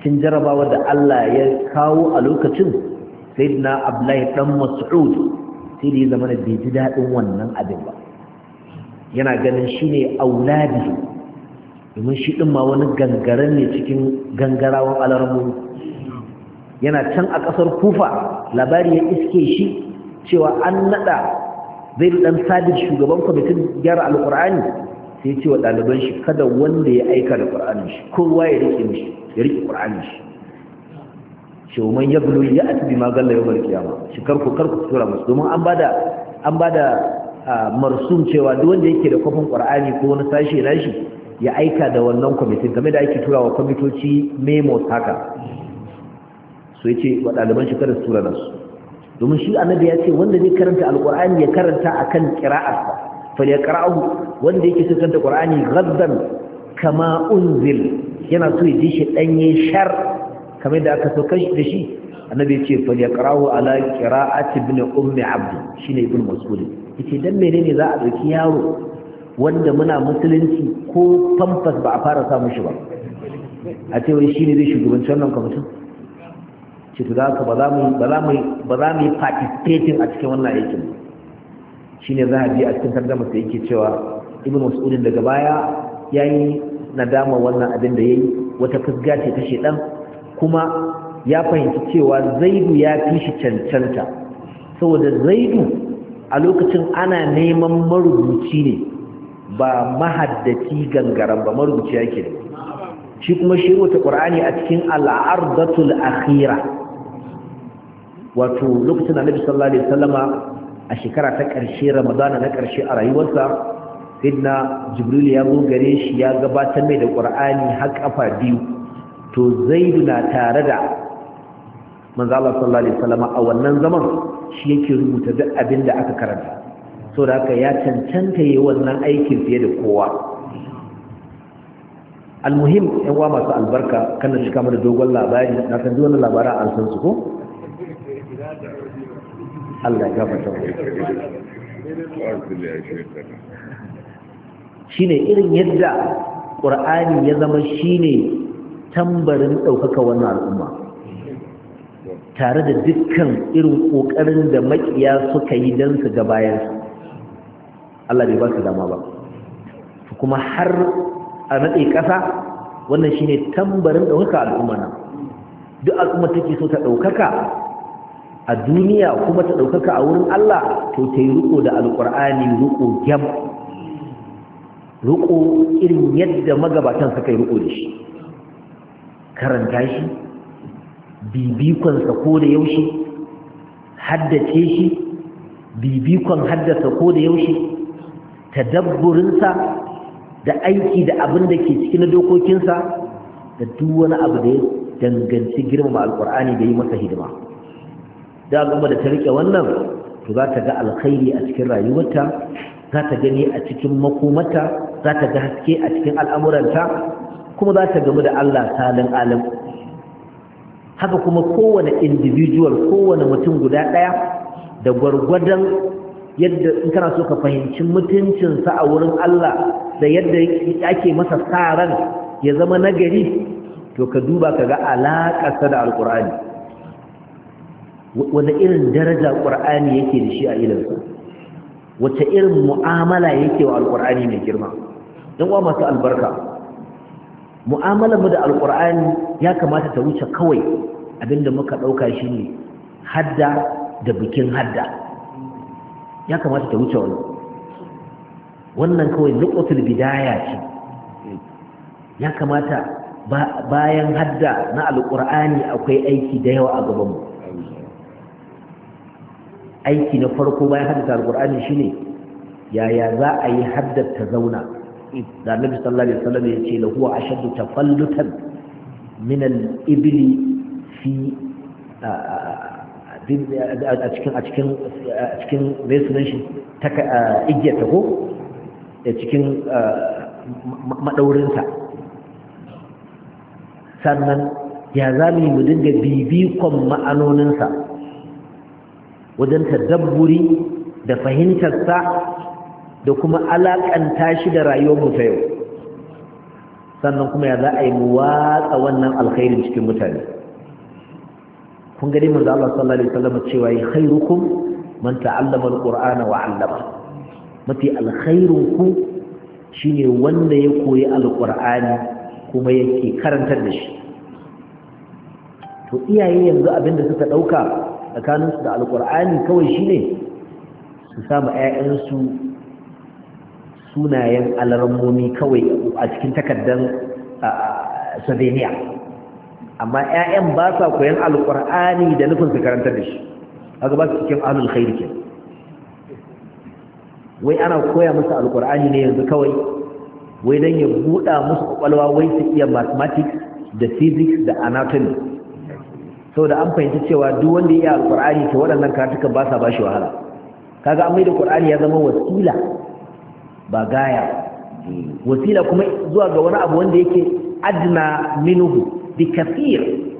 cikin jarabawa da Allah ya kawo a lokacin sayyidina Abdullahi dan Mas'ud sai da ya zama da bai ji dadin wannan abin ba yana ganin shine auladi domin shi din ma wani gangaren ne cikin gangarawan alarmu yana can a kasar Kufa labari ya iske shi cewa an nada zai dan Sabit shugaban kwamitin gyara alqur'ani sai ya ce wa ɗaliban shi kada wanda ya aika da qur'anin shi kowa ya rike mishi ya rike qur'anin shi shi man yablu ya ati bi ma galla yawmal qiyama shi karku karku tura musu domin an bada an bada marsum cewa duk wanda yake da kofin qur'ani ko wani sashi nashi ya aika da wannan kwamitin game da ake turawa kwamitoci memos haka so yace wa ɗaliban shi kada su tura nasu domin shi annabi ya ce wanda zai karanta alqur'ani ya karanta akan qira'arsa falyaqra'uhu wanda yake so karanta qur'ani ghaddan kama unzil yana so ya ji shi danye shar kamar da aka so kashi da shi annabi ya ce falyaqra'uhu ala qira'ati ibn ummi abd shine ibn mas'ud yace dan menene za a dauki yaro wanda muna musulunci ko pampas ba a fara samu shi ba a ce wai shine zai shugabanci wannan kwamitin ce to da haka ba za mu ba za mu ba za mu participating a cikin wannan aikin shine zahabi a cikin tarjuma sai yake cewa ibn mas'ud daga baya yayi nadama wannan abin da yayi wata fusga ce ta shedan kuma ya fahimci cewa zaidu ya fi shi cancanta saboda zaidu a lokacin ana neman marubuci ne ba mahaddaci gangaran ba marubuci yake ne shi kuma shi wata qur'ani a cikin al-ardatul akhira wato lokacin annabi sallallahu alaihi wasallama a shekara ta ƙarshe ramadana na ƙarshe a rayuwarsa sayyidina jibril ya zo gare shi ya gabatar mai da qur'ani har kafa biyu to zaidu na tare da manzo Allah sallallahu alaihi wasallama a wannan zaman shi yake rubuta duk abin da aka karanta saboda haka ya cancanta yayin wannan aikin fiye da kowa almuhim yan uwa masu albarka kana shi kamar dogon labari na kan wannan labaran an san su ko Allah ya gafarta shine irin yadda Qur'ani ya zama shine tambarin daukaka wannan al'umma tare da dukkan irin kokarin da makiya suka yi dan su ga bayan su Allah bai ba su dama ba kuma har a nade kasa wannan shine tambarin daukaka al'umma na duk al'umma take so ta daukaka a duniya kuma ta ɗaukaka a wurin Allah to ta yi riko da alƙur'ani riko gyam riko irin yadda magabatan suka yi riko da shi karanta shi bibikonsa ko da yaushe haddace shi bibikon haddasa ko da yaushe tadabburinsa da aiki da abin da ke cikin dokokinsa da duk wani abu da ya danganci girmama alƙur'ani da yi masa hidima da al'umma da ta rike wannan to za ta ga alkhairi a cikin rayuwarta za ta gani a cikin makomata za ta ga haske a cikin al'amuranta kuma za ta gamu da Allah salin alim haka kuma kowane individual kowane mutum guda ɗaya da gwargwadon yadda in kana so ka fahimci mutuncinsa a wurin Allah da yadda ake masa sa ran ya zama nagari to ka duba ka ga alaƙarsa da alƙur'ani wanda irin daraja ƙur'ani yake da shi a ilinsa wace irin mu'amala yake wa alƙur'ani mai girma don wa masu albarka mu'amalar mu da alƙur'ani ya kamata ta wuce kawai abinda muka ɗauka shi ne hadda da bikin hadda ya kamata ta wuce wani wannan kawai nuqatul bidaya ce ya kamata bayan hadda na alƙur'ani akwai aiki da yawa a gabanmu aiki na farko bayan haddata alqur'ani shine yaya za a yi haddata zauna da annabi sallallahu alaihi wasallam ya ce lahu ashaddu tafallutan min al-ibli fi a cikin a cikin a cikin resunan shi ta igiyata ko a cikin madaurinta sannan ya zami mu dinga bibikon ma'anoninsa wajen tadabburi da fahimtarsa da kuma alakanta shi da rayuwar mu ta yau sannan kuma ya za a yi mu watsa wannan alkhairin cikin mutane. kun gani manzo Allah sallallahu alaihi wasallam cewa yi khairukum man ta'allama alqur'ana wa 'allama, mafi alkhairun ku shine wanda ya koyi alqur'ani kuma yake karantar da shi. to iyaye yanzu abinda suka dauka tsakaninsu da alqur'ani kawai shine su samu ƴaƴansu sunayen alarmomi kawai a cikin takardar sadeniya, amma ƴaƴan ba sa koyan alqur'ani da nufin su karantar da shi, haka ba su cikin ahlul khair ke. wai ana koya musu alqur'ani ne yanzu kawai wai dan ya buɗa musu kwakwalwa wai su iya mathematics da physics da anatomy, saboda an fahimci cewa duk wanda ya iya alqur'ani to waɗannan karatukan ba sa bashi wahala. kaga an maida qur'ani ya zama wasila ba gaya, wasila kuma zuwa ga wani abu wanda yake adna minhu bi kathir,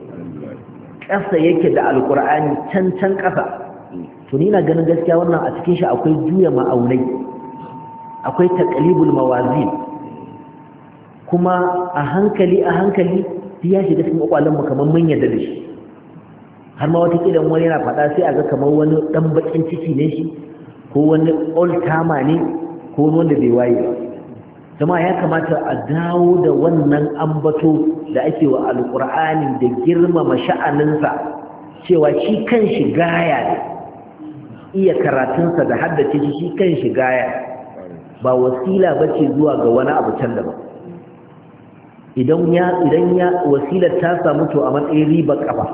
kasa yake da alqur'ani can can kasa. to ni na ganin gaskiya wannan a cikin shi akwai juya ma'aunai, akwai taqlibul mawazin, kuma a hankali a hankali ya shiga cikin kwakwalen mu kamar mun yadda da shi, har ma wata kidan wani yana faɗa sai a ga kamar wani dan bakin ciki ne shi, ko wani old timer ne, ko wanda bai waye ba. Jama'a ya kamata a dawo da wannan ambato da ake wa alqur'ani da girmama sha'aninsa, cewa shi kanshi gaya ne, iya karatunsa da haddace shi shi kanshi gaya, ba wasila bace zuwa ga wani abu can daban. idan ya idan ya wasilar ta samu to a matsayin riba kafa,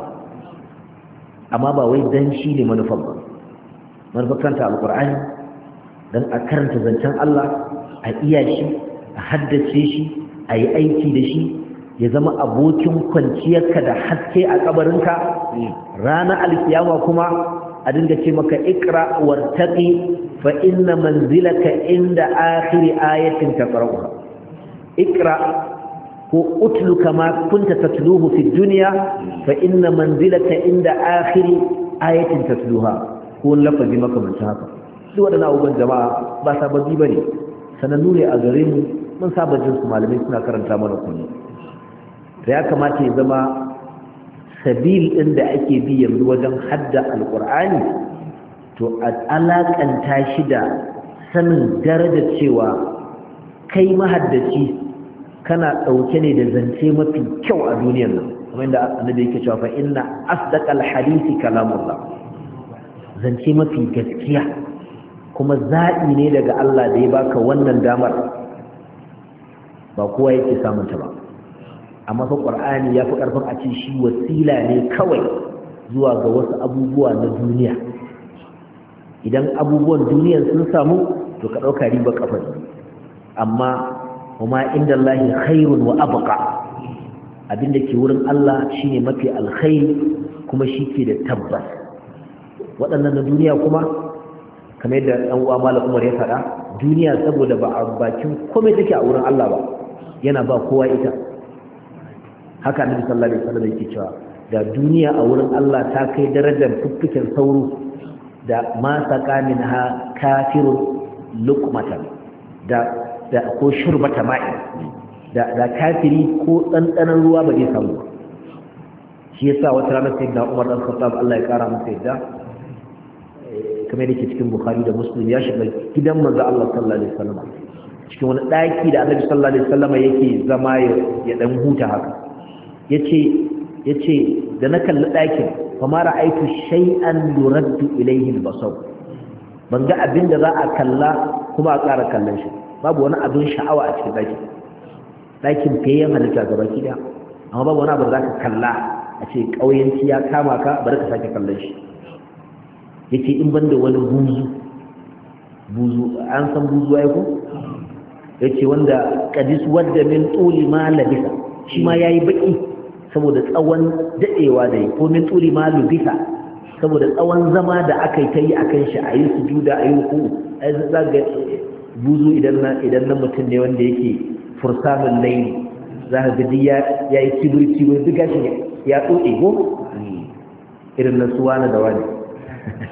amma ba wai dan shi ne manufar ba. manufar kanta alqur'ani dan a karanta zancen Allah, a iya shi, a haddace shi, a yi aiki da shi, ya zama abokin kwanciyarka da haske a kabarinka. ranar alkiyama kuma a dinga ce maka ikra wartaqi fa inna manzilaka inda akhir ayatin taqra'uha. ikra ko utlu kama kunta tatluhu fi dunya fa inna manzilaka inda akhir ayatin tatluha, ko lafazi makamancin haka. duk waɗannan abubuwan jama'a ba sababbi ba ne, sanannu ne a gare mu, mun saba jin su malamai suna karanta mana kullum. da ya kamata ya zama sabil ɗin da ake bi yanzu wajen hadda alƙur'ani, to a alaƙanta shi da sanin darajar cewa kai mahaddaci kana ɗauke ne da zance mafi kyau a duniyar nan, kamar yadda annabi yake cewa fa inna asdaqal hadisi kalamullah, zance mafi gaskiya kuma zaɓi ne daga Allah da ya baka wannan damar, ba kowa yake samunta ba. amma fa Qur'ani ya fi ƙarfin a ce shi wasila ne kawai zuwa ga wasu abubuwa na duniya. idan abubuwan duniya sun samu to ka ɗauka riba ƙafa, amma kuma inda Allahi khairun wa abqa, abinda ke wurin Allah shine mafi alkhairi kuma shi ke da tabbas. waɗannan na duniya kuma kamar yadda ɗan uwa Malam Umar ya faɗa, duniya saboda ba a bakin komai take a wurin Allah ba, yana ba kowa ita. haka Annabi sallallahu alaihi wasallam yake cewa da duniya a wurin Allah ta kai darajar fuffuken sauro, da ma saka minha kafirun luqmatan, da da ko shurbata ma'i, da da kafiri ko ɗanɗanon ruwa ba zai samu. shi yasa wata rana sayyidina Umar dan Khattab Allah ya kara masa yadda, kamar yake cikin Bukhari da Muslim, ya shiga gidan manzo Allah sallallahu alaihi wasallam cikin wani daki da Annabi sallallahu alaihi wasallam yake zama ya dan huta haka. yace yace da na kalli dakin fa ma ra'aytu shay'an yuraddu ilayhi al-basar, ban ga abin da za a kalla kuma a ƙara kallon shi, babu wani abin sha'awa a cikin dakin. dakin fayan halitta gaba kida, amma babu wani abu da zaka kalla a ce kauyanci ya kama ka bari ka sake kallon shi. yace in banda wani buzu buzu an san buzu ai ko yace wanda qadis wadda min tuli ma labisa, shi ma yayi baki saboda tsawon dadewa da yi, ko min tuli ma lubisa saboda tsawon zama da akai tayi akan shi ayi sujuda ayi ruku. ai zaga buzu idan na idan na mutum ne wanda yake fursanul layl, zaka ga ya yayi kibri kibri duka shi ya dode go irin na suwana da wani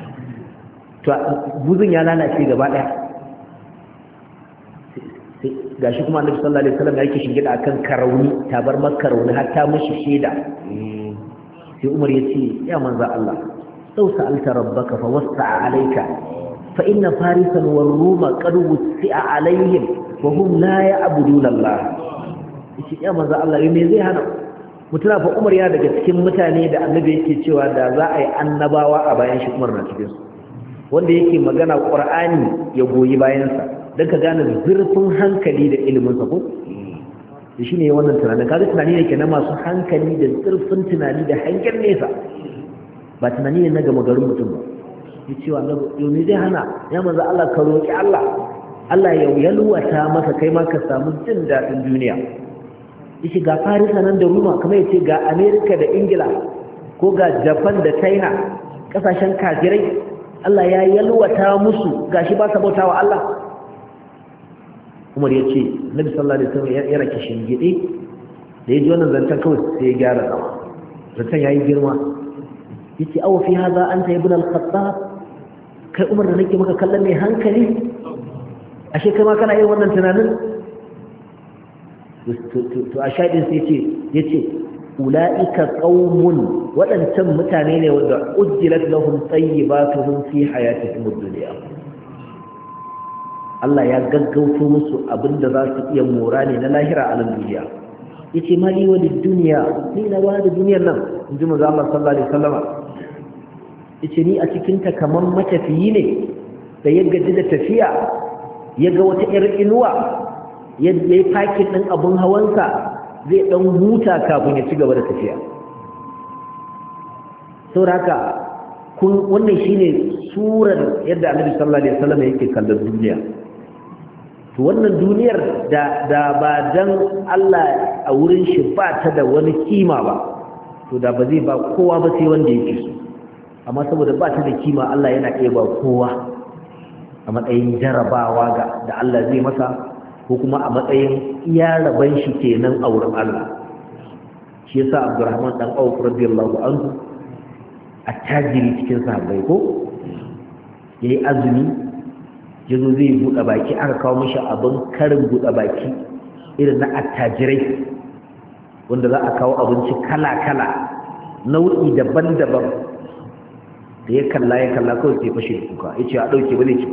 to buzun ya lalace gaba daya gashi kuma annabi sallallahu alaihi wasallam yake shingida akan karauni tabar makarauni har ta mishi sheda sai Umar ya ce ya manzo Allah sau sa'alta rabbaka fa wasa'a alayka fa inna farisan war ruma qad wusi'a alaihim wa hum la ya'buduna Allah yace ya manzo Allah me zai hana mutuna fa Umar ya daga cikin mutane da annabi yake cewa da za a yi annabawa a bayan shi Umar na cikin su wanda yake magana Qur'ani ya goyi bayan sa dan ka gane zurfin hankali da ilimin sa ko shi ne wannan tunanin kaga tunani ne kenan masu hankali da zurfin tunani da hangen nesa ba tunani ne na gama garin mutum ba ya ce wa annabi yau ne zai hana ya manzo Allah ka roki Allah Allah ya yalwata maka kai ma ka samu jin daɗin duniya yace ga Farisa nan da Roma kamar yace ga America da Ingila ko ga Japan da China kasashen kafirai Allah ya yalwata musu gashi ba sa bautawa Allah Umar ya ce Nabi sallallahu alaihi wasallam ya rake shingide da yaji wannan zantan kawai sai ya gyara zama zantan yayi girma yace aw fi hadha anta ibn al-Khattab kai Umar da nake maka kallon mai hankali ashe kai ma kana yin wannan tunanin to a shaidin sai yace yace ulaika qaumun wadancan mutane ne wanda ujjilat lahum tayyibatuhum fi hayatihim ad-dunya Allah ya gaggauto musu abinda za su iya mora ne na lahira a nan duniya yace mali wa duniya ni na ba da duniyar nan inji manzo Allah sallallahu alaihi wasallama yace ni a cikin ta kaman matafiyi ne da ya gaji da tafiya ya ga wata yar inuwa ya yi fakin din abun hawansa zai dan huta kafin ya ci gaba da tafiya saboda haka kun wannan shine surar yadda Annabi sallallahu alaihi wasallama yake kallon duniya to wannan duniyar da da ba dan Allah a wurin shi ba ta da wani kima ba to da ba zai ba kowa ba sai wanda yake so amma saboda ba ta da kima Allah yana iya ba kowa a matsayin jarabawa ga da Allah zai masa ko kuma a matsayin iya raban shi kenan a wurin Allah shi yasa Abdurrahman dan Auf radiyallahu anhu attajiri cikin sahabbai ko yayi azumi yazo zai buɗe baki aka kawo mishi abin karin buɗe baki irin na attajirai wanda za a kawo abinci kala-kala nau'i daban-daban da ya kalla ya kalla kawai sai fashe da kuka ya ce a ɗauke ba ne ce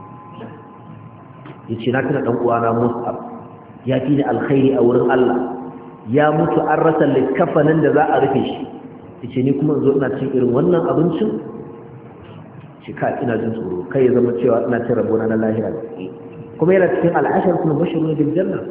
ya ce na tuna ɗan'uwana Mus'ab ya fi ni alkhairi a wurin Allah ya mutu an rasa likafanin da za a rufe shi ya ce ni kuma zo ina cin irin wannan abincin shi ka ina jin tsoro kai ya zama cewa ina cin rabona na lahira kuma yana cikin al'ashar kuma bashirun bil janna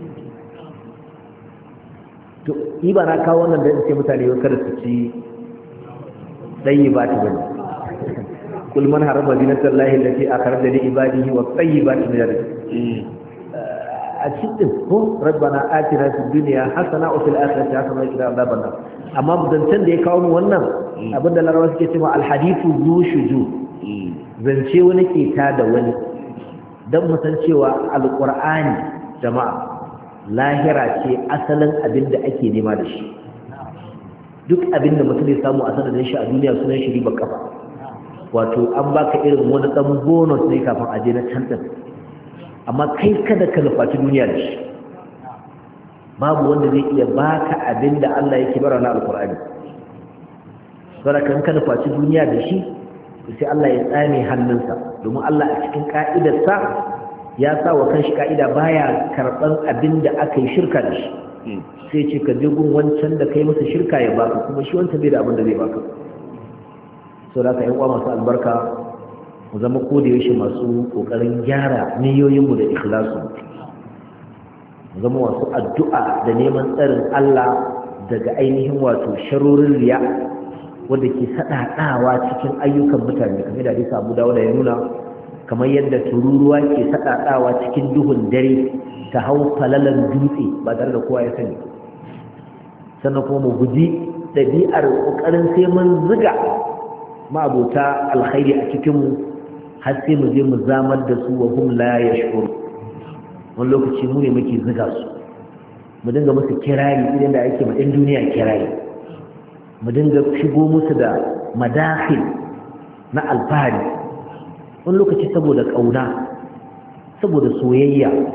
to yi ba na kawo wannan da in ce mutane yau kada su ci ɗayi ba ta bane kul man harama zinatan lahi allati akhraja li ibadihi wa tayyibati min rizq a cikin ko rabbana atina fid dunya hasana wa fil akhirati hasana wa qina adhaban nar amma mudancan da ya kawo mu wannan abinda larabawa suke cewa al hadithu zu shuju zance wani ke ta da wani dan mu san cewa alqur'ani jama'a lahira ce asalin abin da ake nema da shi duk abin da mutum ya samu a sanadin shi a duniya sunan shi riba kafa wato an baka irin wani dan bonus ne kafin aje na can din amma kai kada ka nufaci duniya da shi babu wanda zai iya baka abin da Allah yake bara na alqur'ani saboda kan ka nufaci duniya da shi sai Allah ya tsame hannunsa domin Allah a cikin ka'idarsa ya sa wa kanshi ka'ida baya karban abin da aka yi shirka da shi sai ce ka je gun wancan da kai masa shirka ya baka kuma shi wancan bai da abin da zai baka so da ka yi kwa masu albarka mu zama ko da yaushe masu kokarin gyara niyoyinmu da ikhlasu mu zama masu addu'a da neman tsarin Allah daga ainihin wato sharorin riya wanda ke sadadawa cikin ayyukan mutane kamar da hadisi Abu Dawud ya nuna kamar yadda tururuwa ke sadadawa cikin duhun dare ta hau falalan dutse ba tare da kowa ya sani sannan kuma mu guji ɗabi'ar ƙoƙarin sai mun ziga ma'abota alkhairi a cikinmu har sai mu je mu zamar da su wa hum la yashkur wani lokaci mu ne muke ziga su mu dinga musu kirari idan da ake ma ɗan duniya kirari mu dinga shigo musu da madakhil na alfahari wani lokaci saboda ƙauna saboda soyayya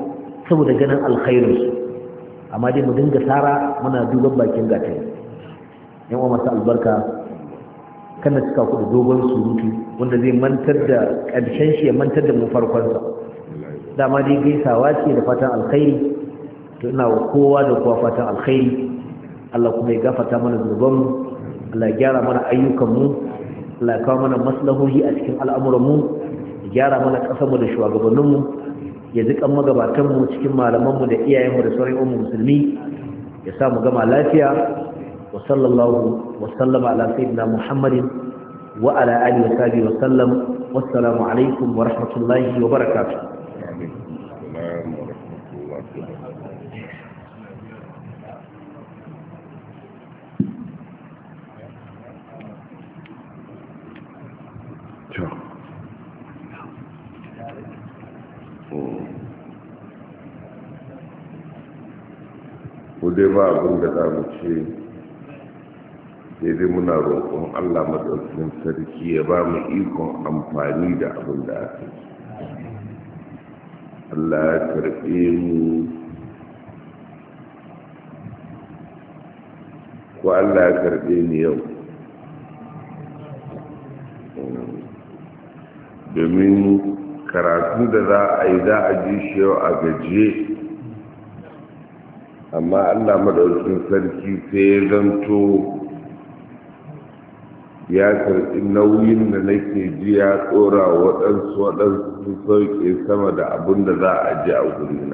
saboda ganin alkhairinsu amma dai mu dinga tsara muna duban bakin gatari yan uwa masu albarka kan na cika ku da dogon surutu wanda zai mantar da ƙarshen shi ya mantar da mu farkonsa dama dai gaisawa ce da fatan alkhairi to ina wa kowa da kowa fatan alkhairi Allah kuma ya gafarta mana zunubanmu Allah ya gyara mana ayyukanmu Allah ya kawo mana maslahohi a cikin al'amuranmu ya gyara mana ƙasarmu da shugabanninmu ya zikan magabatanmu cikin malamanmu da iyayenmu da sauran ummu musulmi ya sa mu gama lafiya wa sallallahu wa sallama ala sayyidina Muhammadin wa ala alihi wa sahbihi wa sallam wassalamu alaikum wa rahmatullahi wa barakatuh. dai ba abin da za mu ce daidai muna roƙon Allah madaukakin sarki ya ba mu ikon amfani da abin da aka yi. Allah ya karɓe mu ko Allah ya karɓe ni yau domin karatu da za a yi za a ji shi yau a gajiye, amma Allah madaukakin sarki sai ya zanto ya karɓi nauyin da nake ji ya tsora waɗansu waɗansu sauƙe sama da abin da za a ji a gurina.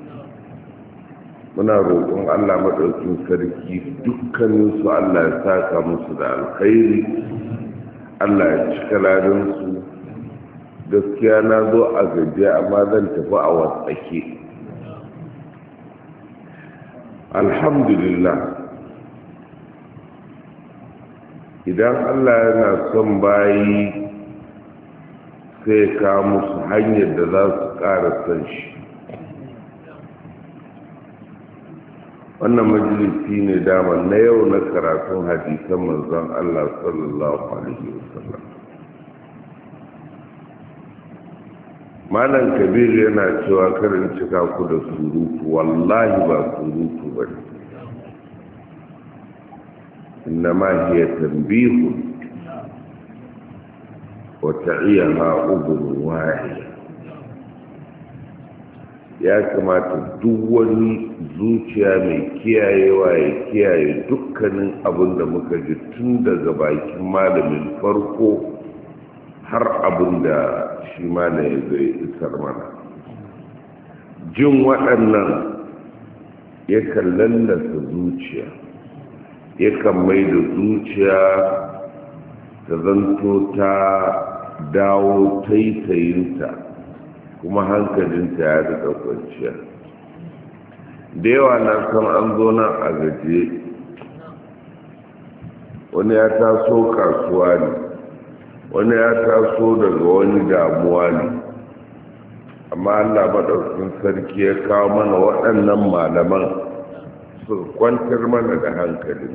Muna roƙon Allah madaukakin sarki dukkaninsu Allah ya saka musu da alkhairi, Allah ya cika ladansu. Gaskiya na zo a gajiya amma zan tafi a watsake. Alhamdulillah, idan Allah yana son bayi sai ka musu hanyar da za su ƙara son shi. Wannan majalisi ne dama na yau na karatun hadisan manzon Allah sallallahu alaihi wasallam. Malam Kabir yana cewa karin cika ku da surutu, wallahi ba surutu ba ne. Innama hiya tanbihu wa ta'iyaha udhun wahiya. Ya kamata duk wani zuciya mai kiyayewa ya kiyaye dukkanin abin da muka ji tun daga bakin malamin farko har abin da shi ma ne zai isar mana. Jin waɗannan yakan lallasa zuciya, yakan mai da zuciya ta zanto ta dawo taitayinta kuma hankalinta ya daga kwanciya. Da yawa na san an zo nan a gaje, wani ya taso kasuwa ne, wani ya taso daga wani damuwa ne, amma Allah maɗaukin sarki ya kawo mana waɗannan malaman su kwantar mana da hankali.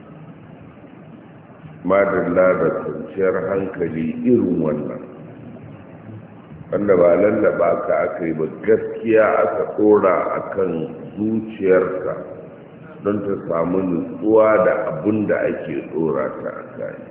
Madalla da kwanciyar hankali irin wannan, wanda ba lallaba ka aka yi ba, gaskiya aka ɗora a kan zuciyarka don ta samu nutsuwa da abin da ake ɗora ta a kai.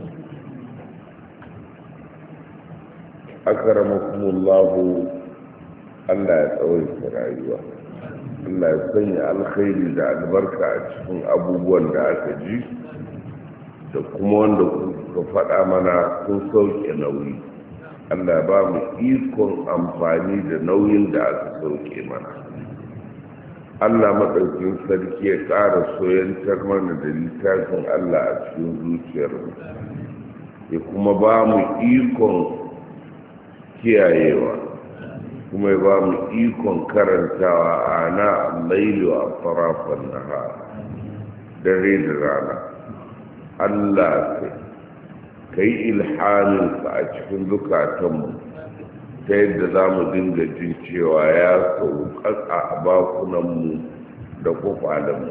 Akramakumullahu, Allah ya tsawaita rayuwa, Allah ya sanya alkhairi da albarka a cikin abubuwan da aka ji da kuma wanda kuka faɗa mana kun sauke nauyi. Allah ba mu ikon amfani da nauyin da aka sauke mana. Allah maɗaukin sarki ya ƙara soyantar mana da littafin Allah a cikin zuciyarmu, ya kuma ba mu ikon kiyayewa, kuma ya ba mu ikon karantawa a na lailu a farafan nahar, dare da rana. Allah ka yi ilhaminsa a cikin zukatanmu ta yadda za mu dinga jin cewa ya sauƙaƙa a bakunanmu da kwafalenmu.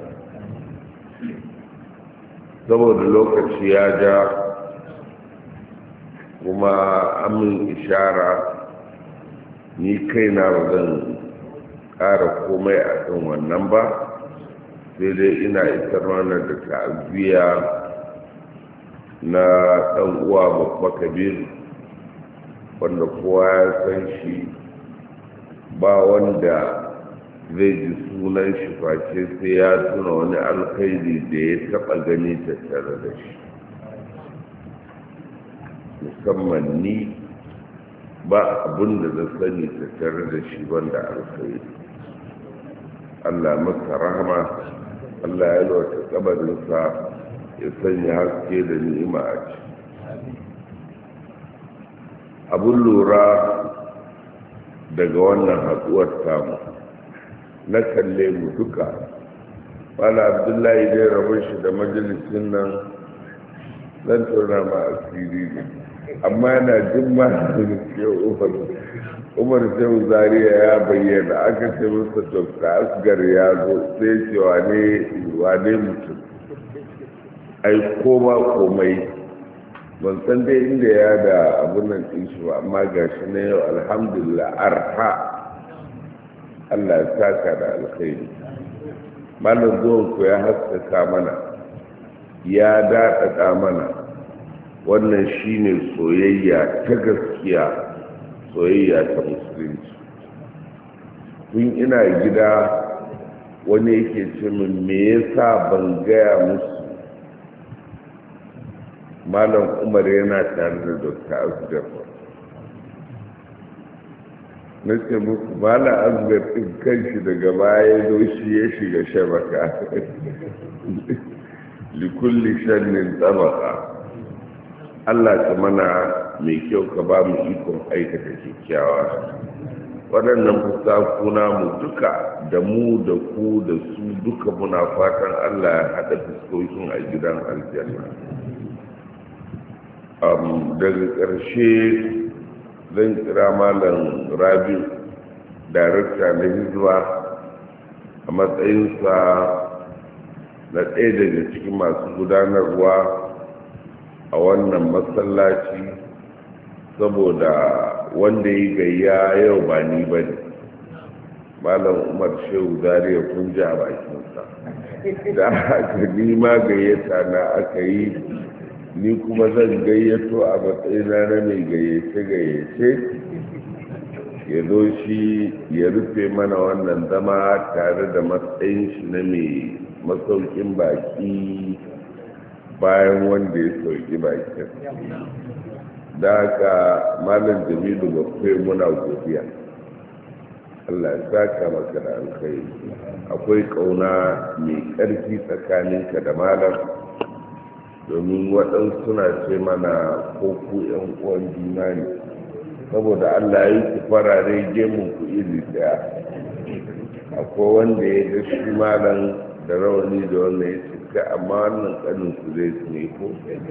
Saboda lokaci ya ja kuma amin ishara, ni kaina ba zan ƙara komai a kan wannan ba, sai dai ina isar mana da ta'aziyya na ɗan uwa babba Kabir, wanda kowa ya san shi, ba wanda zai ji sunan shi face sai ya tuna wani alkhairi da ya taɓa gani tattare da shi. Musamman ni ba abin da na sani tattare da shi banda alkhairi. Allah masa rahama, Allah ya lwata kabarinsa, ya sanya haske da ni'ima a ci. Abun lura daga wannan haɗuwar tamu, na kalle mu duka, wala Abdullahi dai rabon shi da majalisin nan zan tona ma asiri ne, amma yana jin ma da umar umar shehu Zaria ya bayyana, aka ce masa Dokta Asgar ya zo, sai ce wane wane mutum, ai koma komai ban san dai inda ya da abun nan ɗin shi ba, amma ga shi na yau alhamdulillah arha. Allah ya saka da alkhairi. Malam zuwan ku ya haskaka mana, ya daɗaɗa mana, wannan shine soyayya ta gaskiya, soyayya ta musulunci. Tun ina gida wani yake ce min me yasa ban gaya musu Malam Umar yana tare da Dokta Asgar ba. Na ce muku Malam Asgar ɗin kanshi daga baya zo shi ya shiga shabaka. Likulli shannin tsabaka. Allah ta mana mai kyau, ka ba mu ikon aikata kyakkyawa. Waɗannan fusakuna mu duka, da mu da ku da su duka, muna fatan Allah ya haɗa fuskokin a gidan aljanna. Daga ƙarshe zan kira Malam Rabi, darakta na Hizba, a matsayinsa na ɗaya daga cikin masu gudanarwa a wannan masallaci, saboda wanda ya gayya yau ba ni ba ne. Malam Umar Shehu Zaria kun ji a bakinsa, da haka ni ma gayyata na aka yi, ni kuma zan gayyato a matsayina na mai gayyace-gayyace, ya zo shi ya rufe mana wannan zama tare da matsayin shi na mai masaukin baki bayan wanda ya sauki bakin. Da haka Malam Jamilu Bakwai muna godiya, Allah ya saka maka da alkhairi. Akwai ƙauna mai ƙarfi tsakaninka da malam, domin waɗansu suna ce mana ko ku ‘yan uwan juna ne, saboda Allah ya yi ku farare gemun ku iri ɗaya. Akwai wanda ya ga shi malam da rawani da wannan ya cika, amma wannan ƙanin ku zai su ne ko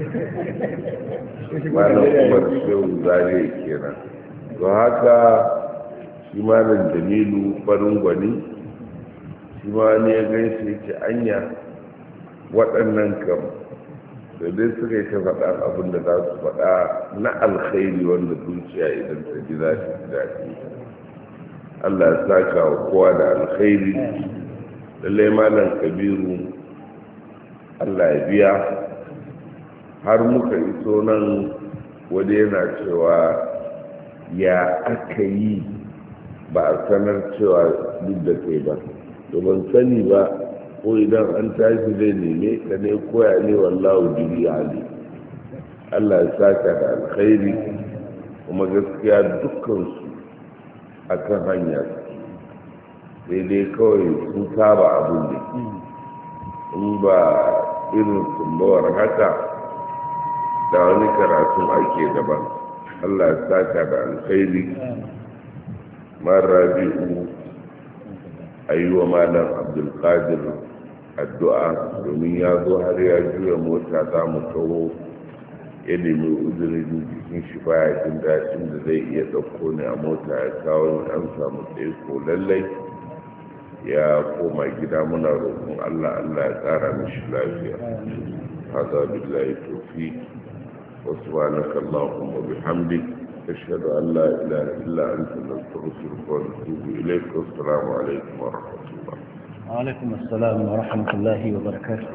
malam Umar Shehu Zaria kenan. Don haka shi malam Jamilu farin gwani, shi ma ne ya gan shi yake anya waɗannan kam da dai suka yi ta faɗa abin da za su faɗa na alkhairi wanda zuciya idan ta ji za ta ji daɗi. Allah ya saka wa kowa da alkhairi. Lallai Malam Kabiru, Allah ya biya. Har muka iso nan wani yana cewa ya aka yi ba a sanar cewa duk da kai ba, to ban sani ba, ko idan an tashi zai neme ka ne koya ne, wallahu jiri ali. Allah ya saka da alkhairi, kuma gaskiya dukkansu a kan hanya, sai dai kawai sun saba abin da in ba irin sumbawar haka da wani karatun ake daban. Allah ya saka da alkhairi. Mara biyu a yi wa Malam Abdulkadir addu'a, domin ya zo har ya juya mota za mu taho, ya nemi uzurin jikin shi baya jin daɗin da zai iya ɗauko ni a mota ya kawo ni, an samu tsaye ko lallai ya koma gida. Muna roƙon Allah Allah ya ƙara mishi lafiya. hada billahi tawfiq wa subhanaka allahumma bihamdik أشهد أن لا إله إلا أنت نستغفرك ونتوب إليك والسلام عليكم ورحمة الله. وعليكم السلام ورحمة الله وبركاته.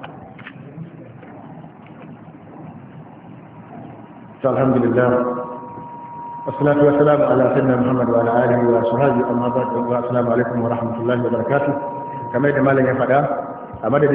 الحمد لله والصلاة والسلام على سيدنا محمد وعلى آله وصحبه أما بعد والسلام عليكم ورحمة الله وبركاته. كما يدعى مالا يفعل أمدد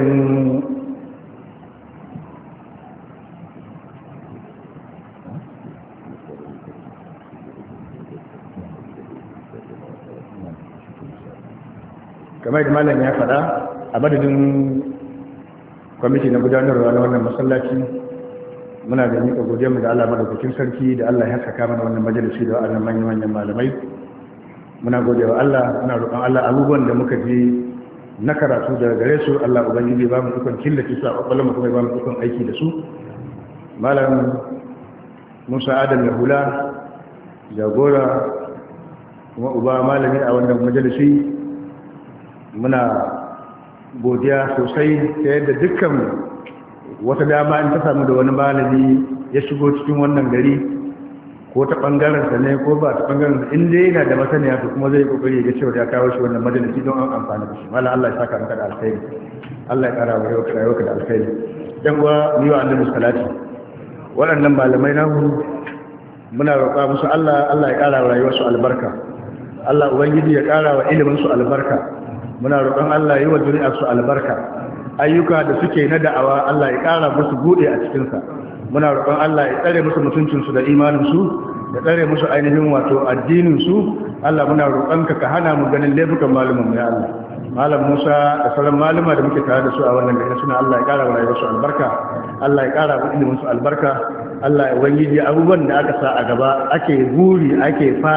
كما يدعى مالا يفعل أمدد kwamiti na gudanarwa na wannan masallaci muna da miƙa godiyarmu da Allah madaukakin sarki da Allah ya saka mana wannan majalisi da wannan manyan manyan malamai. Muna godewa Allah, muna roƙon Allah abubuwan da muka ji na karatu daga gare su Allah ubangiji ba mu ikon killace su a kwakwalwar mu kuma ba mu ikon aiki da su. Malam Musa Adam Yahula jagora kuma uba malami a wannan majalisi muna godiya sosai ta yadda dukkan wata dama in ta samu da wani malami ya shigo cikin wannan gari ko ta bangaren sa ne ko ba ta bangaren sa inda yana da masaniya to kuma zai kokari ya cewa ya kawo shi wannan majalisi don an amfana da shi. Mallam Allah ya saka maka da alkhairi, Allah ya kara wa rayuwarka da alkhairi. Dan uwa mu yi wa annabi salati. Waɗannan malamai namu muna roƙa musu Allah Allah ya kara wa rayuwarsu albarka, Allah ubangiji ya kara wa ilimin su albarka. Muna roƙon Allah ya yi wa zuri'ar su albarka. Ayyuka da suke na da'awa Allah ya ƙara musu buɗe a cikinsa. Muna roƙon Allah ya tsare musu mutuncinsu da imaninsu, ya tsare musu ainihin wato addininsu. Allah muna roƙonka ka hana mu ganin laifukan malumin ya Allah. Malam Musa da sauran maluma da muke tare da su a wannan gari suna Allah ya ƙara wa rayuwarsu albarka, Allah ya ƙara wa ilimin su albarka, Allah ya ubangiji abubuwan da aka sa a gaba ake buri ake fata.